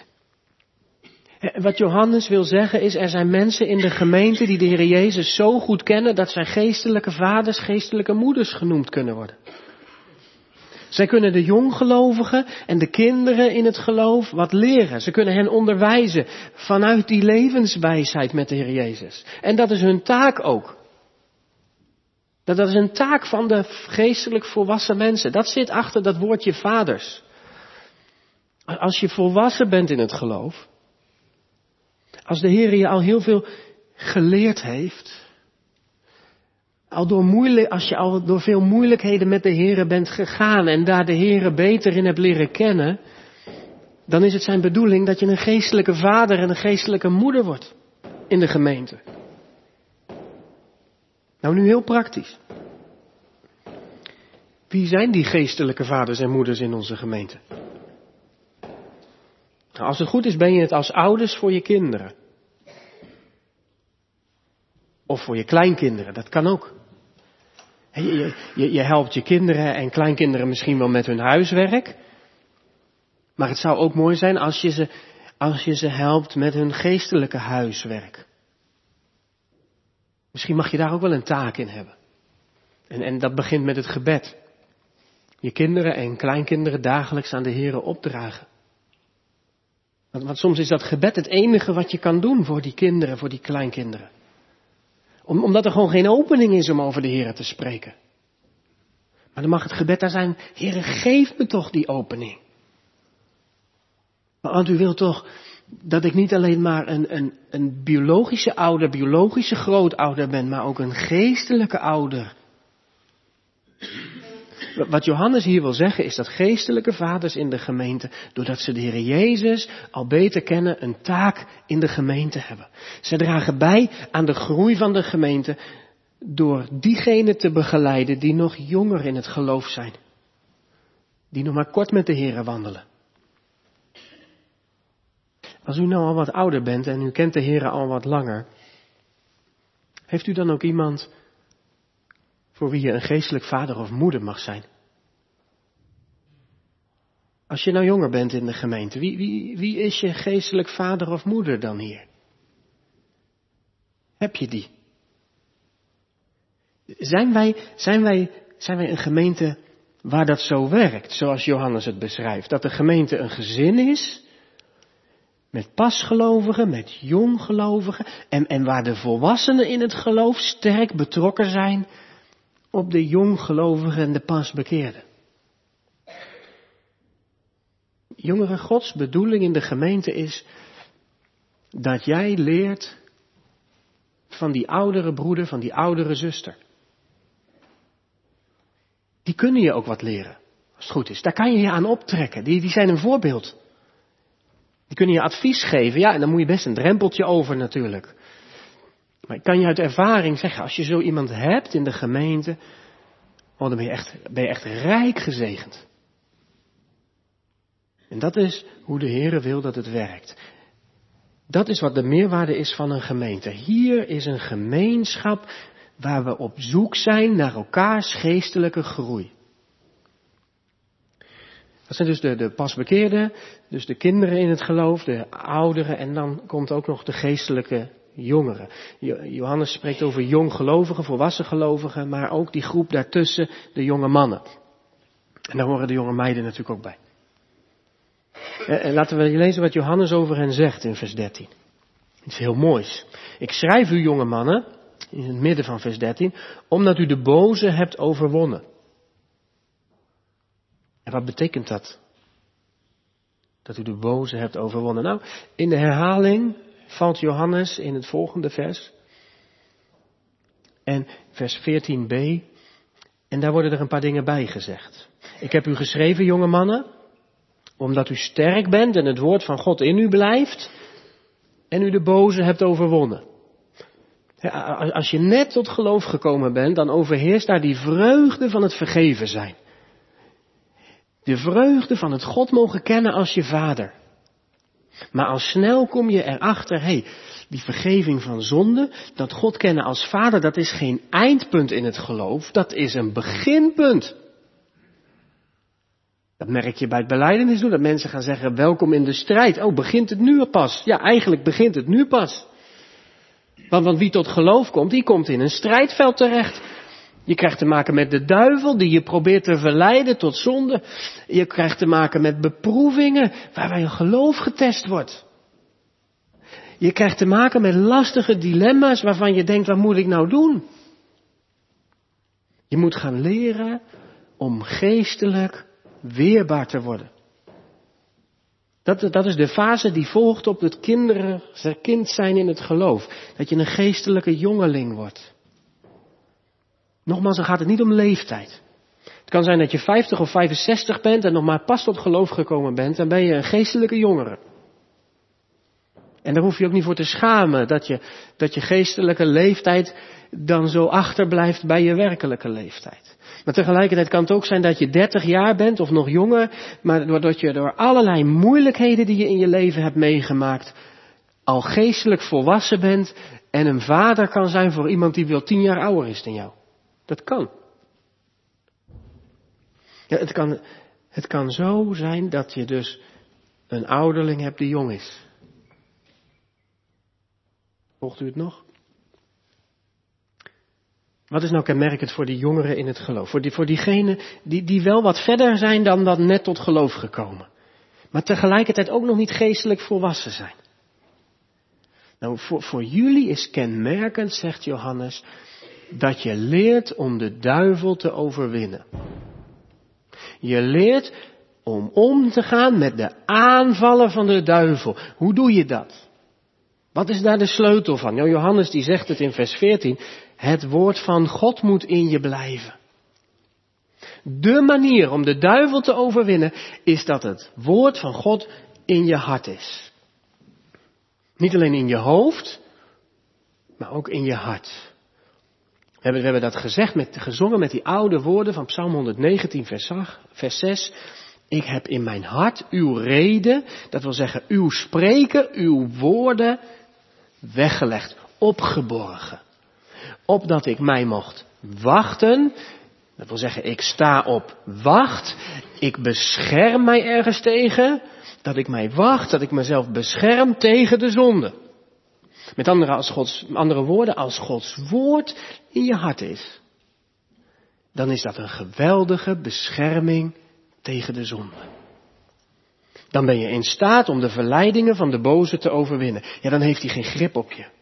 Wat Johannes wil zeggen is, er zijn mensen in de gemeente die de Heer Jezus zo goed kennen dat zij geestelijke vaders, geestelijke moeders genoemd kunnen worden. Zij kunnen de jonggelovigen en de kinderen in het geloof wat leren. Ze kunnen hen onderwijzen vanuit die levenswijsheid met de Heer Jezus. En dat is hun taak ook. Dat, dat is een taak van de geestelijk volwassen mensen. Dat zit achter dat woordje vaders. Als je volwassen bent in het geloof, als de Heer je al heel veel geleerd heeft, al door moeilijk, als je al door veel moeilijkheden met de Heer bent gegaan en daar de Heer beter in hebt leren kennen, dan is het zijn bedoeling dat je een geestelijke vader en een geestelijke moeder wordt in de gemeente. Nou, nu heel praktisch. Wie zijn die geestelijke vaders en moeders in onze gemeente? Nou, als het goed is, ben je het als ouders voor je kinderen. Of voor je kleinkinderen, dat kan ook. Je, je, je helpt je kinderen en kleinkinderen misschien wel met hun huiswerk. Maar het zou ook mooi zijn als je ze, als je ze helpt met hun geestelijke huiswerk. Misschien mag je daar ook wel een taak in hebben. En, en dat begint met het gebed. Je kinderen en kleinkinderen dagelijks aan de Here opdragen. Want, want soms is dat gebed het enige wat je kan doen voor die kinderen, voor die kleinkinderen. Om, omdat er gewoon geen opening is om over de Here te spreken. Maar dan mag het gebed daar zijn, Heere, geef me toch die opening. Want u wilt toch dat ik niet alleen maar een, een, een biologische ouder, biologische grootouder ben, maar ook een geestelijke ouder. Wat Johannes hier wil zeggen is dat geestelijke vaders in de gemeente, doordat ze de Heer Jezus al beter kennen, een taak in de gemeente hebben. Ze dragen bij aan de groei van de gemeente door diegenen te begeleiden die nog jonger in het geloof zijn. Die nog maar kort met de Heer wandelen. Als u nou al wat ouder bent en u kent de Heer al wat langer, heeft u dan ook iemand voor wie je een geestelijk vader of moeder mag zijn? Als je nou jonger bent in de gemeente, wie, wie, wie is je geestelijk vader of moeder dan hier? Heb je die? Zijn wij, zijn wij, zijn wij een gemeente waar dat zo werkt, zoals Johannes het beschrijft? Dat de gemeente een gezin is, met pasgelovigen, met jonggelovigen, en, en waar de volwassenen in het geloof sterk betrokken zijn op de jonggelovigen en de pasbekeerden. Jongere, Gods bedoeling in de gemeente is dat jij leert van die oudere broeder, van die oudere zuster. Die kunnen je ook wat leren, als het goed is. Daar kan je je aan optrekken. Die, die zijn een voorbeeld. Die kunnen je advies geven. Ja, en dan moet je best een drempeltje over natuurlijk. Maar ik kan je uit ervaring zeggen, als je zo iemand hebt in de gemeente, oh, dan ben je echt, ben je echt rijk gezegend. En dat is hoe de Heere wil dat het werkt. Dat is wat de meerwaarde is van een gemeente. Hier is een gemeenschap waar we op zoek zijn naar elkaars geestelijke groei. Dat zijn dus de, de pasbekeerden, dus de kinderen in het geloof, de ouderen en dan komt ook nog de geestelijke jongeren. Johannes spreekt over jonggelovigen, volwassen gelovigen, maar ook die groep daartussen, de jonge mannen. En daar horen de jonge meiden natuurlijk ook bij. En laten we lezen wat Johannes over hen zegt in vers dertien. Iets heel moois. Ik schrijf u, jonge mannen, in het midden van vers dertien, omdat u de boze hebt overwonnen. En wat betekent dat? Dat u de boze hebt overwonnen. Nou, in de herhaling valt Johannes in het volgende vers. En vers veertien b. En daar worden er een paar dingen bij gezegd. Ik heb u geschreven, jonge mannen, omdat u sterk bent en het woord van God in u blijft en u de boze hebt overwonnen. Als je net tot geloof gekomen bent, dan overheerst daar die vreugde van het vergeven zijn. De vreugde van het God mogen kennen als je vader. Maar al snel kom je erachter, hé, hey, die vergeving van zonde, dat God kennen als vader, dat is geen eindpunt in het geloof, dat is een beginpunt. Dat merk je bij het belijdenis doen, dat mensen gaan zeggen, welkom in de strijd. Oh, begint het nu pas? Ja, eigenlijk begint het nu pas. Want, want wie tot geloof komt, die komt in een strijdveld terecht. Je krijgt te maken met de duivel die je probeert te verleiden tot zonde. Je krijgt te maken met beproevingen waarbij je geloof getest wordt. Je krijgt te maken met lastige dilemma's waarvan je denkt, wat moet ik nou doen? Je moet gaan leren om geestelijk weerbaar te worden. Dat, dat is de fase die volgt op het kinderen, kind zijn in het geloof. Dat je een geestelijke jongeling wordt. Nogmaals, dan gaat het niet om leeftijd. Het kan zijn dat je vijftig of vijfenzestig bent en nog maar pas tot geloof gekomen bent. Dan ben je een geestelijke jongere. En daar hoef je ook niet voor te schamen dat je, dat je geestelijke leeftijd dan zo achterblijft bij je werkelijke leeftijd. Maar tegelijkertijd kan het ook zijn dat je dertig jaar bent of nog jonger, maar doordat je door allerlei moeilijkheden die je in je leven hebt meegemaakt, al geestelijk volwassen bent en een vader kan zijn voor iemand die wel tien jaar ouder is dan jou. Dat kan. Ja, het kan. Het kan zo zijn dat je dus een ouderling hebt die jong is. Volgt u het nog? Wat is nou kenmerkend voor die jongeren in het geloof? Voor, die, voor diegenen die, die wel wat verder zijn dan dat net tot geloof gekomen. Maar tegelijkertijd ook nog niet geestelijk volwassen zijn. Nou, voor, voor jullie is kenmerkend, zegt Johannes, dat je leert om de duivel te overwinnen. Je leert om om te gaan met de aanvallen van de duivel. Hoe doe je dat? Wat is daar de sleutel van? Nou, Johannes die zegt het in vers veertien. Het woord van God moet in je blijven. De manier om de duivel te overwinnen is dat het woord van God in je hart is. Niet alleen in je hoofd, maar ook in je hart. We hebben, we hebben dat gezegd, met, gezongen met die oude woorden van Psalm honderdnegentien vers, vers zes. Ik heb in mijn hart uw reden, dat wil zeggen uw spreken, uw woorden weggelegd, opgeborgen. Opdat ik mij mocht wachten, dat wil zeggen ik sta op wacht, ik bescherm mij ergens tegen, dat ik mij wacht, dat ik mezelf bescherm tegen de zonde. Met andere, als Gods, andere woorden, als Gods woord in je hart is, dan is dat een geweldige bescherming tegen de zonde. Dan ben je in staat om de verleidingen van de boze te overwinnen. Ja, dan heeft hij geen grip op je.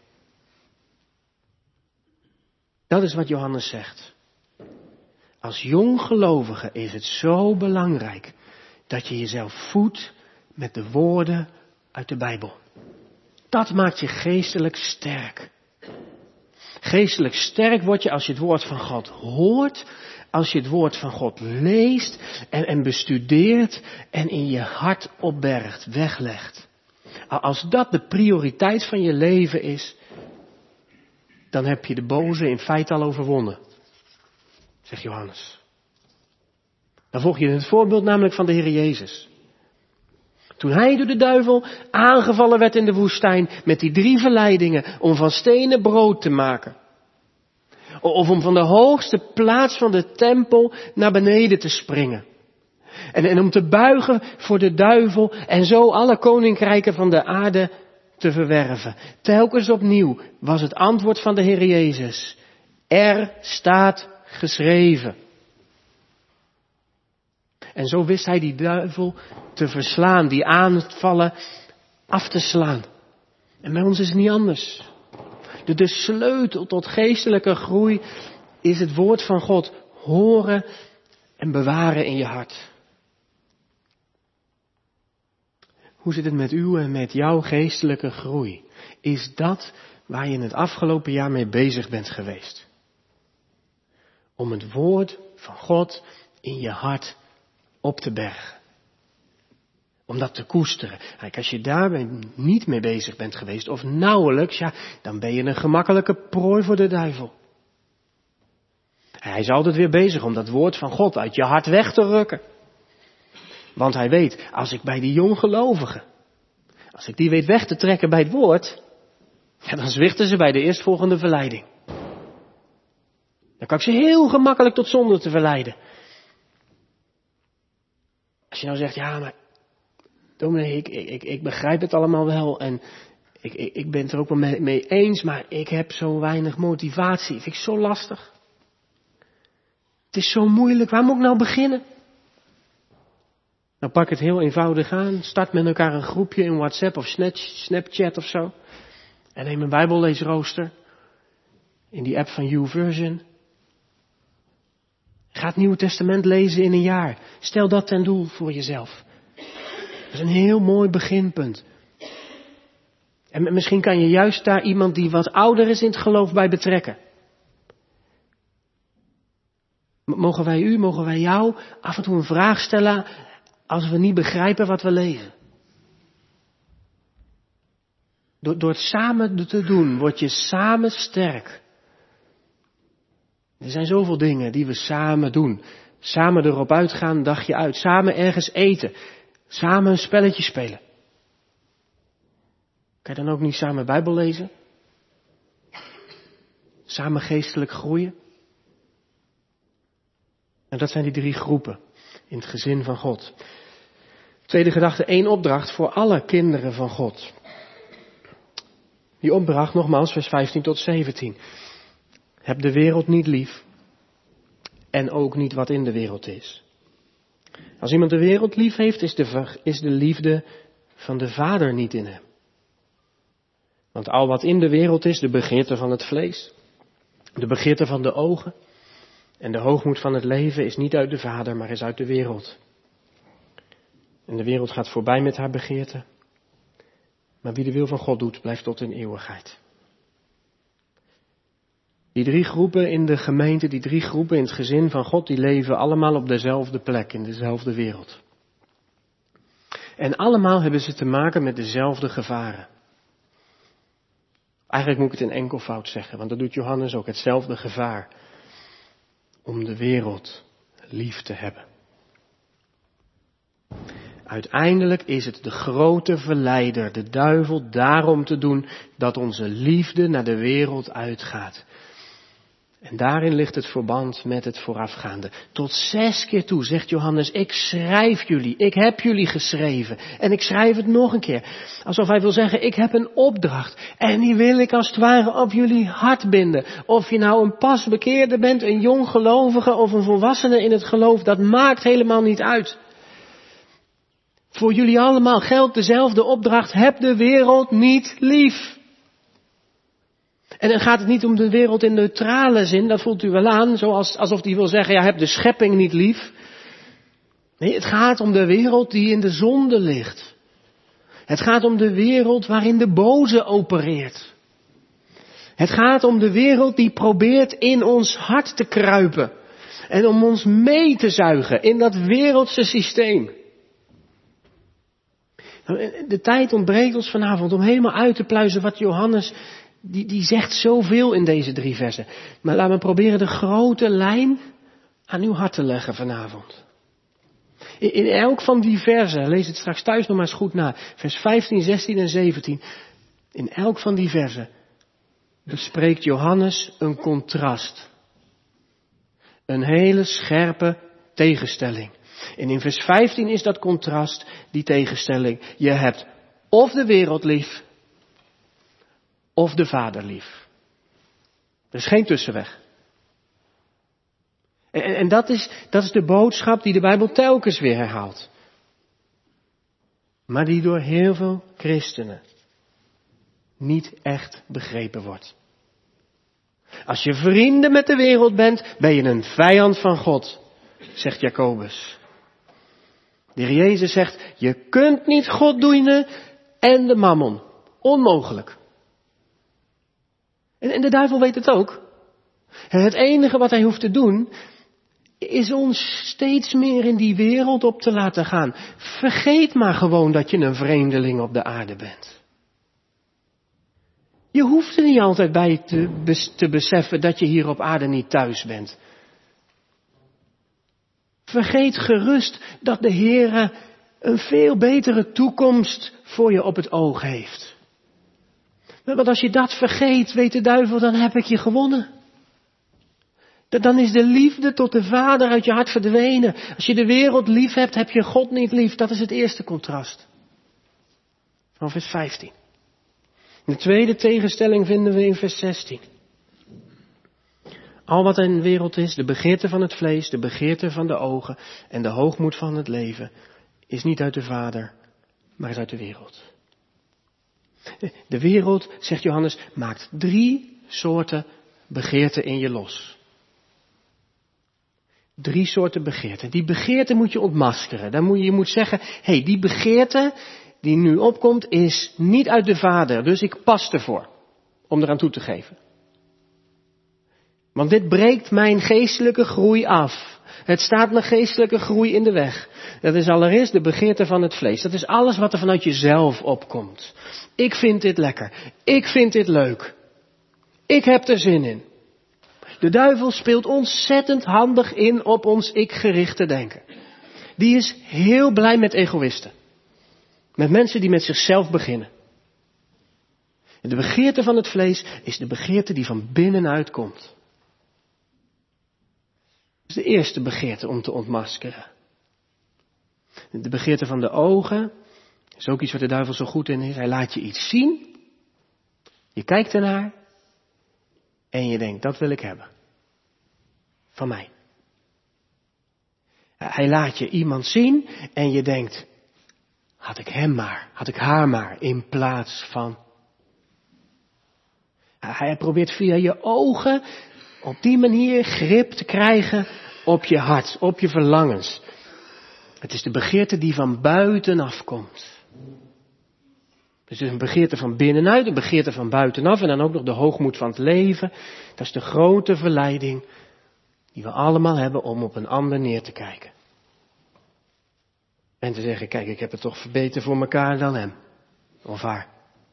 Dat is wat Johannes zegt. Als jonggelovige is het zo belangrijk dat je jezelf voedt met de woorden uit de Bijbel. Dat maakt je geestelijk sterk. Geestelijk sterk word je als je het woord van God hoort, als je het woord van God leest en, en bestudeert en in je hart opbergt, weglegt. Als dat de prioriteit van je leven is, dan heb je de boze in feite al overwonnen, zegt Johannes. Dan volg je het voorbeeld namelijk van de Heer Jezus. Toen hij door de duivel aangevallen werd in de woestijn met die drie verleidingen om van stenen brood te maken. Of om van de hoogste plaats van de tempel naar beneden te springen. En, en om te buigen voor de duivel en zo alle koninkrijken van de aarde te verwerven. Telkens opnieuw was het antwoord van de Heer Jezus. Er staat geschreven. En zo wist hij die duivel te verslaan, die aanvallen af te slaan. En bij ons is het niet anders. De, de sleutel tot geestelijke groei is het woord van God horen en bewaren in je hart. Hoe zit het met uw en met jouw geestelijke groei? Is dat waar je in het afgelopen jaar mee bezig bent geweest? Om het woord van God in je hart op te bergen. Om dat te koesteren. Kijk, als je daar niet mee bezig bent geweest, of nauwelijks, ja, dan ben je een gemakkelijke prooi voor de duivel. Hij is altijd weer bezig om dat woord van God uit je hart weg te rukken. Want hij weet, als ik bij die jonggelovigen, als ik die weet weg te trekken bij het woord, ja, dan zwichten ze bij de eerstvolgende verleiding. Dan kan ik ze heel gemakkelijk tot zonde te verleiden. Als je nou zegt, ja, maar dominee, ik, ik, ik begrijp het allemaal wel en ik, ik, ik ben het er ook wel mee, mee eens, maar ik heb zo weinig motivatie. Vind ik zo lastig. Het is zo moeilijk, waar moet ik nou beginnen? Nou, pak het heel eenvoudig aan. Start met elkaar een groepje in WhatsApp of Snapchat of zo. En neem een bijbelleesrooster in die app van YouVersion. Ga het Nieuwe Testament lezen in een jaar. Stel dat ten doel voor jezelf. Dat is een heel mooi beginpunt. En misschien kan je juist daar iemand die wat ouder is in het geloof bij betrekken. Mogen wij u, mogen wij jou af en toe een vraag stellen als we niet begrijpen wat we lezen? Door, door het samen te doen, word je samen sterk. Er zijn zoveel dingen die we samen doen. Samen erop uitgaan, een dagje uit. Samen ergens eten. Samen een spelletje spelen. Kan je dan ook niet samen Bijbel lezen? Samen geestelijk groeien? En dat zijn die drie groepen in het gezin van God. Tweede gedachte, één opdracht voor alle kinderen van God. Die opdracht, nogmaals, vers vijftien tot zeventien. Heb de wereld niet lief en ook niet wat in de wereld is. Als iemand de wereld lief heeft, is de, is de liefde van de Vader niet in hem. Want al wat in de wereld is, de begeerte van het vlees, de begeerte van de ogen en de hoogmoed van het leven is niet uit de Vader, maar is uit de wereld. En de wereld gaat voorbij met haar begeerte. Maar wie de wil van God doet, blijft tot in eeuwigheid. Die drie groepen in de gemeente, die drie groepen in het gezin van God, die leven allemaal op dezelfde plek, in dezelfde wereld. En allemaal hebben ze te maken met dezelfde gevaren. Eigenlijk moet ik het in enkelvoud zeggen, want dat doet Johannes ook, hetzelfde gevaar. Om de wereld lief te hebben. Uiteindelijk is het de grote verleider, de duivel, daarom te doen dat onze liefde naar de wereld uitgaat. En daarin ligt het verband met het voorafgaande. Tot zes keer toe zegt Johannes, ik schrijf jullie, ik heb jullie geschreven. En ik schrijf het nog een keer. Alsof hij wil zeggen, ik heb een opdracht. En die wil ik als het ware op jullie hart binden. Of je nou een pasbekeerde bent, een jong gelovige of een volwassene in het geloof, dat maakt helemaal niet uit. Voor jullie allemaal geldt dezelfde opdracht, heb de wereld niet lief. En dan gaat het niet om de wereld in neutrale zin, dat voelt u wel aan, zoals, alsof die wil zeggen, ja, heb de schepping niet lief. Nee, het gaat om de wereld die in de zonde ligt. Het gaat om de wereld waarin de boze opereert. Het gaat om de wereld die probeert in ons hart te kruipen. En om ons mee te zuigen in dat wereldse systeem. De tijd ontbreekt ons vanavond om helemaal uit te pluizen wat Johannes, die, die zegt zoveel in deze drie versen. Maar laat me proberen de grote lijn aan uw hart te leggen vanavond. In, in elk van die versen, lees het straks thuis nog maar eens goed na, vers vijftien, zestien en zeventien. In elk van die versen bespreekt Johannes een contrast. Een hele scherpe tegenstelling. En in vers vijftien is dat contrast, die tegenstelling. Je hebt of de wereld lief, of de Vader lief. Er is geen tussenweg. En, en dat, is, dat is de boodschap die de Bijbel telkens weer herhaalt. Maar die door heel veel christenen niet echt begrepen wordt. Als je vrienden met de wereld bent, ben je een vijand van God, zegt Jacobus. De Heer Jezus zegt, je kunt niet God dienen en de mammon. Onmogelijk. En, en de duivel weet het ook. En het enige wat hij hoeft te doen, is ons steeds meer in die wereld op te laten gaan. Vergeet maar gewoon dat je een vreemdeling op de aarde bent. Je hoeft er niet altijd bij te, te beseffen dat je hier op aarde niet thuis bent. Vergeet gerust dat de Heere een veel betere toekomst voor je op het oog heeft. Want als je dat vergeet, weet de duivel, dan heb ik je gewonnen. Dan is de liefde tot de Vader uit je hart verdwenen. Als je de wereld lief hebt, heb je God niet lief. Dat is het eerste contrast. Van vers vijftien. De tweede tegenstelling vinden we in vers zestien. Al wat in de wereld is, de begeerte van het vlees, de begeerte van de ogen en de hoogmoed van het leven, is niet uit de Vader, maar is uit de wereld. De wereld, zegt Johannes, maakt drie soorten begeerten in je los. Drie soorten begeerten. Die begeerte moet je ontmaskeren. Dan moet je, je moet zeggen, hé, hey, die begeerte die nu opkomt is niet uit de Vader, dus ik pas ervoor om eraan toe te geven. Want dit breekt mijn geestelijke groei af. Het staat mijn geestelijke groei in de weg. Dat is allereerst de begeerte van het vlees. Dat is alles wat er vanuit jezelf opkomt. Ik vind dit lekker. Ik vind dit leuk. Ik heb er zin in. De duivel speelt ontzettend handig in op ons ik-gerichte denken. Die is heel blij met egoïsten. Met mensen die met zichzelf beginnen. En de begeerte van het vlees is de begeerte die van binnenuit komt. Dat is de eerste begeerte om te ontmaskeren. De begeerte van de ogen is ook iets waar de duivel zo goed in is. Hij laat je iets zien. Je kijkt ernaar. En je denkt, dat wil ik hebben. Van mij. Hij laat je iemand zien en je denkt, had ik hem maar, had ik haar maar, in plaats van. Hij probeert via je ogen op die manier grip te krijgen op je hart, op je verlangens. Het is de begeerte die van buitenaf komt. Dus het is een begeerte van binnenuit, een begeerte van buitenaf en dan ook nog de hoogmoed van het leven. Dat is de grote verleiding die we allemaal hebben om op een ander neer te kijken. En te zeggen, kijk, ik heb het toch beter voor elkaar dan hem. Of haar.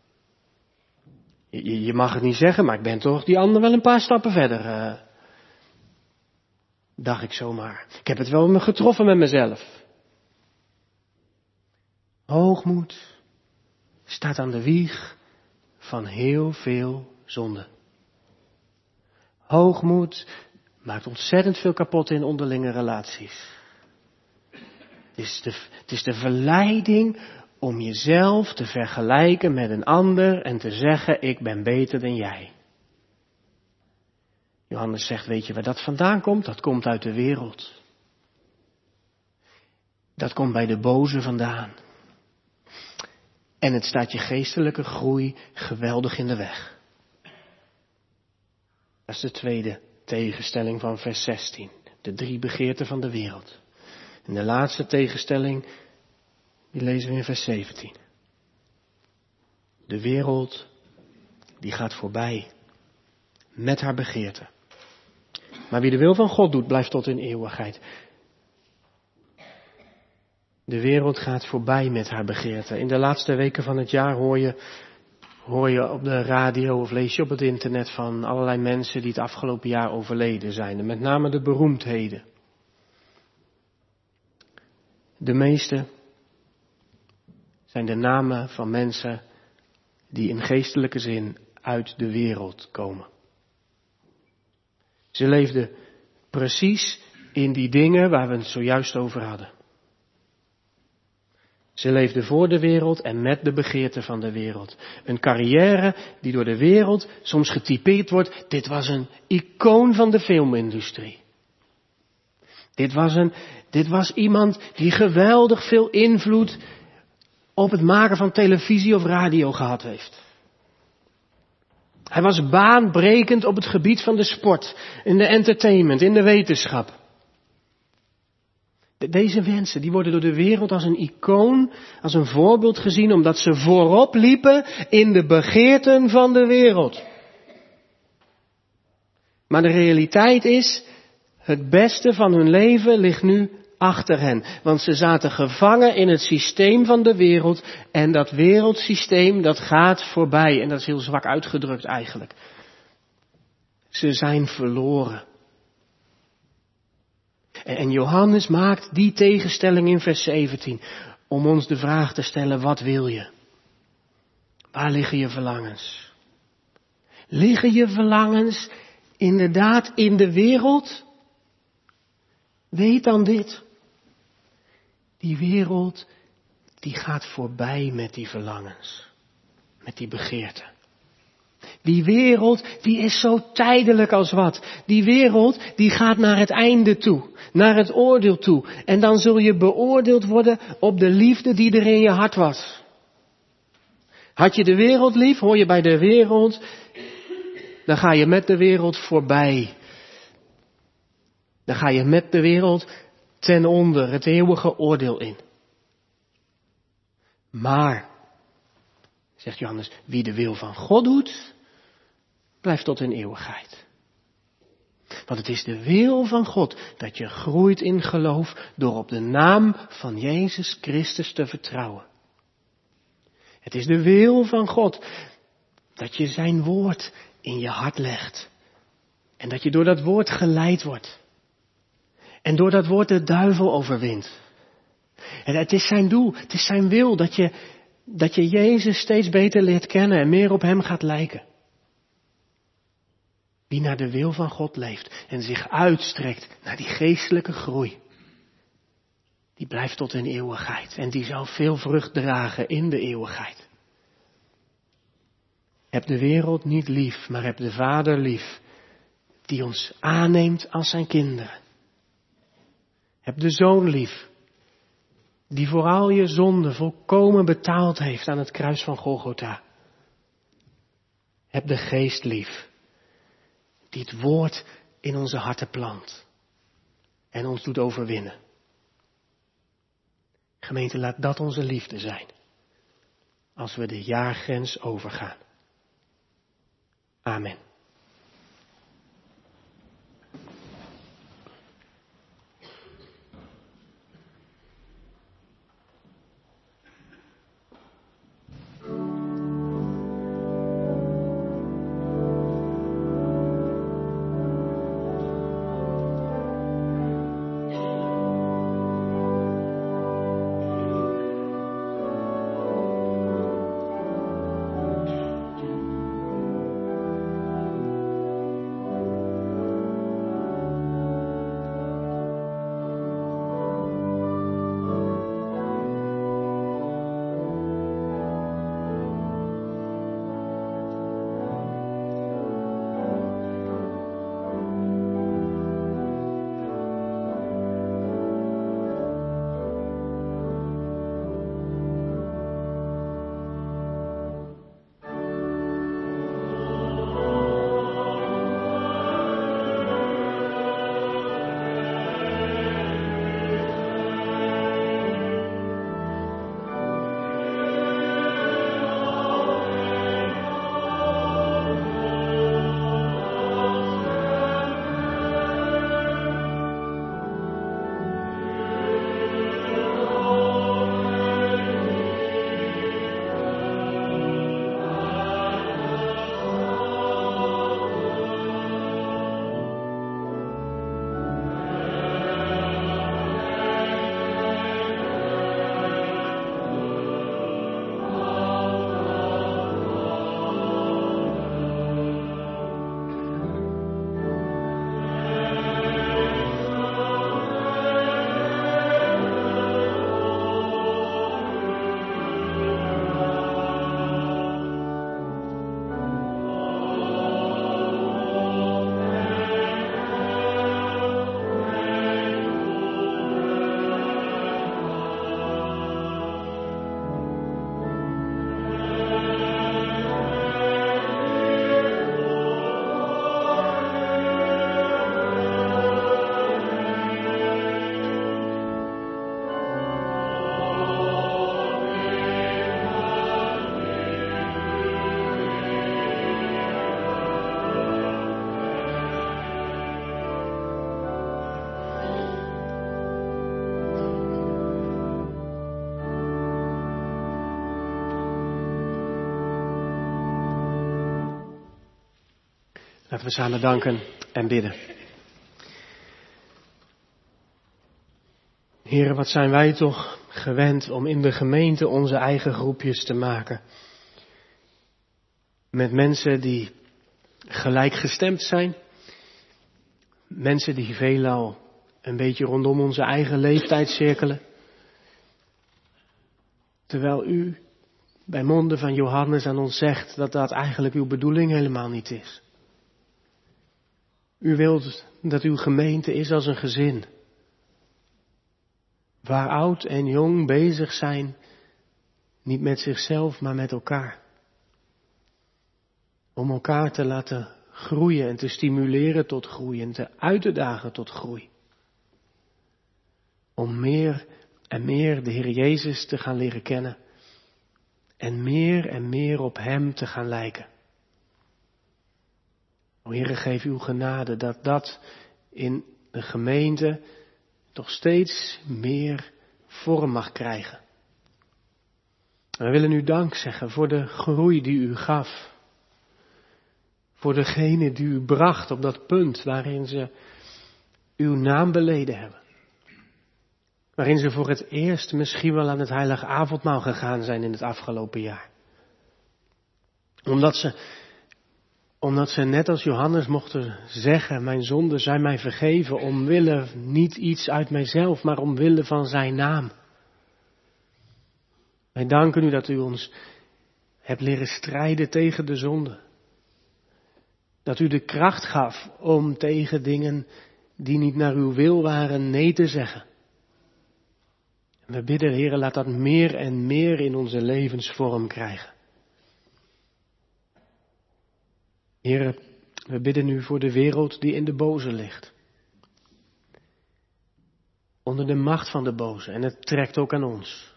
Je, je mag het niet zeggen, maar ik ben toch die ander wel een paar stappen verder. Uh, dacht ik zomaar. Ik heb het wel me getroffen met mezelf. Hoogmoed staat aan de wieg van heel veel zonde. Hoogmoed maakt ontzettend veel kapot in onderlinge relaties. Het is, de, het is de verleiding om jezelf te vergelijken met een ander en te zeggen, ik ben beter dan jij. Johannes zegt, weet je waar dat vandaan komt? Dat komt uit de wereld. Dat komt bij de boze vandaan. En het staat je geestelijke groei geweldig in de weg. Dat is de tweede tegenstelling van vers zestien. De drie begeerten van de wereld. En de laatste tegenstelling, die lezen we in vers zeventien. De wereld, die gaat voorbij. Met haar begeerten. Maar wie de wil van God doet, blijft tot in eeuwigheid. De wereld gaat voorbij met haar begeerten. In de laatste weken van het jaar hoor je, hoor je op de radio of lees je op het internet van allerlei mensen die het afgelopen jaar overleden zijn. En met name de beroemdheden. De meeste zijn de namen van mensen die in geestelijke zin uit de wereld komen. Ze leefden precies in die dingen waar we het zojuist over hadden. Ze leefden voor de wereld en met de begeerten van de wereld. Een carrière die door de wereld soms getypeerd wordt. Dit was een icoon van de filmindustrie. Dit was, een, dit was iemand die geweldig veel invloed op het maken van televisie of radio gehad heeft. Hij was baanbrekend op het gebied van de sport, in de entertainment, in de wetenschap. Deze mensen, die worden door de wereld als een icoon, als een voorbeeld gezien, omdat ze voorop liepen in de begeerten van de wereld. Maar de realiteit is, het beste van hun leven ligt nu achter hen. Want ze zaten gevangen in het systeem van de wereld. En dat wereldsysteem, dat gaat voorbij. En dat is heel zwak uitgedrukt eigenlijk. Ze zijn verloren. En Johannes maakt die tegenstelling in vers zeventien. Om ons de vraag te stellen, wat wil je? Waar liggen je verlangens? Liggen je verlangens inderdaad in de wereld? Weet dan dit. Die wereld, die gaat voorbij met die verlangens. Met die begeerten. Die wereld, die is zo tijdelijk als wat. Die wereld, die gaat naar het einde toe. Naar het oordeel toe. En dan zul je beoordeeld worden op de liefde die er in je hart was. Had je de wereld lief, hoor je bij de wereld, dan ga je met de wereld voorbij. Dan ga je met de wereld ten onder, het eeuwige oordeel in. Maar, zegt Johannes, wie de wil van God doet, blijft tot in eeuwigheid. Want het is de wil van God dat je groeit in geloof door op de naam van Jezus Christus te vertrouwen. Het is de wil van God dat je zijn woord in je hart legt. En dat je door dat woord geleid wordt. En door dat woord de duivel overwint. En het is zijn doel, het is zijn wil dat je, dat je Jezus steeds beter leert kennen en meer op hem gaat lijken. Wie naar de wil van God leeft en zich uitstrekt naar die geestelijke groei. Die blijft tot in eeuwigheid en die zal veel vrucht dragen in de eeuwigheid. Heb de wereld niet lief, maar heb de Vader lief. die ons aanneemt als zijn kinderen. Heb de Zoon lief, die voor al je zonden volkomen betaald heeft aan het kruis van Golgotha. Heb de Geest lief, die het woord in onze harten plant en ons doet overwinnen. Gemeente, laat dat onze liefde zijn, als we de jaargrens overgaan. Amen. Laten we samen danken en bidden. Heere, wat zijn wij toch gewend om in de gemeente onze eigen groepjes te maken. Met mensen die gelijkgestemd zijn. Mensen die veelal een beetje rondom onze eigen leeftijd cirkelen. Terwijl u bij monden van Johannes aan ons zegt dat dat eigenlijk uw bedoeling helemaal niet is. U wilt dat uw gemeente is als een gezin. Waar oud en jong bezig zijn, niet met zichzelf, maar met elkaar. Om elkaar te laten groeien en te stimuleren tot groei en te uit te dagen tot groei. Om meer en meer de Heer Jezus te gaan leren kennen. En meer en meer op Hem te gaan lijken. O Heere, geef uw genade dat dat in de gemeente toch steeds meer vorm mag krijgen. En we willen u dank zeggen voor de groei die u gaf. Voor degene die u bracht op dat punt waarin ze uw naam beleden hebben. Waarin ze voor het eerst misschien wel aan het heilige avondmaal gegaan zijn in het afgelopen jaar. Omdat ze, omdat ze net als Johannes mochten zeggen, mijn zonden zijn mij vergeven, omwille niet iets uit mijzelf, maar omwille van zijn naam. Wij danken u dat u ons hebt leren strijden tegen de zonde. Dat u de kracht gaf om tegen dingen die niet naar uw wil waren nee te zeggen. En we bidden, Heere, laat dat meer en meer in onze levens vorm krijgen. Heere, we bidden u voor de wereld die in de boze ligt. Onder de macht van de boze. En het trekt ook aan ons.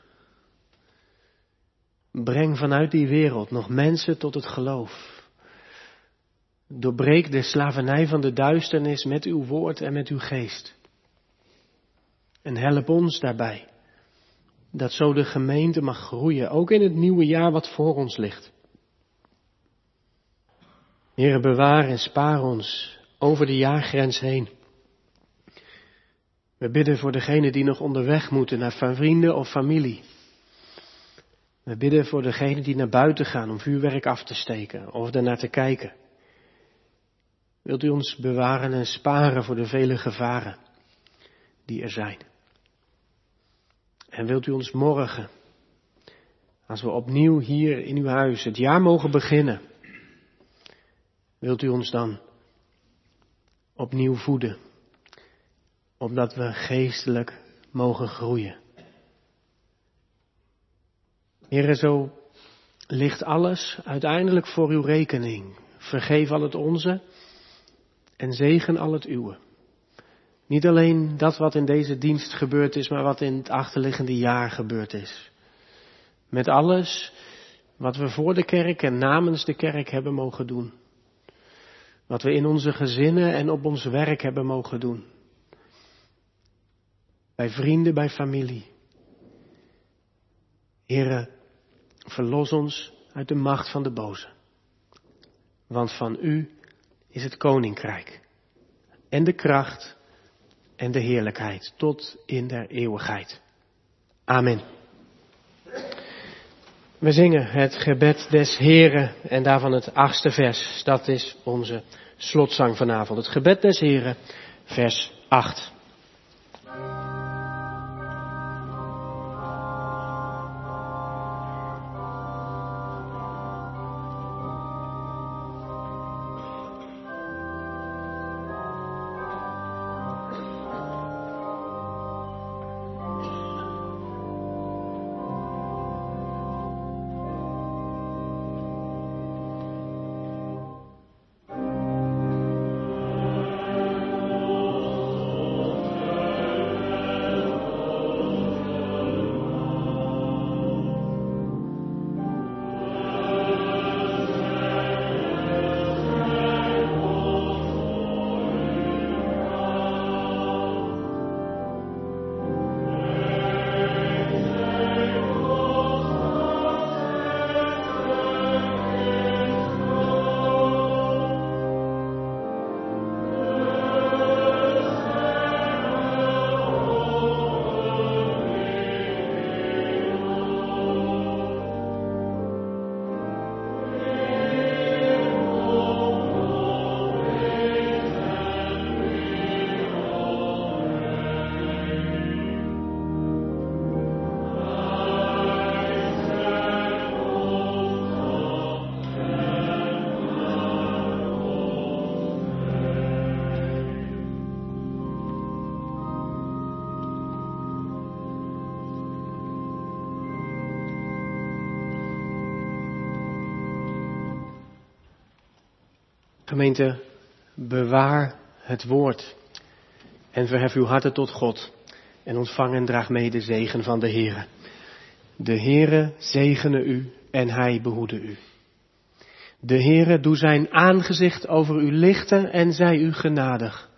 Breng vanuit die wereld nog mensen tot het geloof. Doorbreek de slavernij van de duisternis met uw woord en met uw geest. En help ons daarbij. Dat zo de gemeente mag groeien. Ook in het nieuwe jaar wat voor ons ligt. Heere, bewaar en spaar ons over de jaargrens heen. We bidden voor degenen die nog onderweg moeten naar vrienden of familie. We bidden voor degenen die naar buiten gaan om vuurwerk af te steken of ernaar te kijken. Wilt u ons bewaren en sparen voor de vele gevaren die er zijn. En wilt u ons morgen, als we opnieuw hier in uw huis het jaar mogen beginnen, wilt u ons dan opnieuw voeden, opdat we geestelijk mogen groeien. Heere, zo ligt alles uiteindelijk voor uw rekening. Vergeef al het onze en zegen al het uwe. Niet alleen dat wat in deze dienst gebeurd is, maar wat in het achterliggende jaar gebeurd is. Met alles wat we voor de kerk en namens de kerk hebben mogen doen. Wat we in onze gezinnen en op ons werk hebben mogen doen. Bij vrienden, bij familie. Heere, verlos ons uit de macht van de boze. Want van u is het koninkrijk. En de kracht en de heerlijkheid tot in der eeuwigheid. Amen. We zingen het gebed des Heren en daarvan het achtste vers. Dat is onze slotzang vanavond. Het gebed des Heren, vers acht. Gemeente, bewaar het woord en verhef uw harten tot God en ontvang en draag mee de zegen van de Heere. De Heere zegene u en hij behoede u. De Heere doe zijn aangezicht over u lichten en zij u genadig.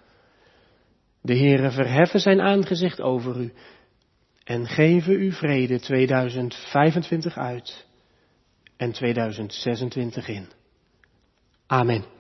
De Heere verheffe zijn aangezicht over u en geven u vrede tweeduizend vijfentwintig uit en tweeduizend zesentwintig in. Amen.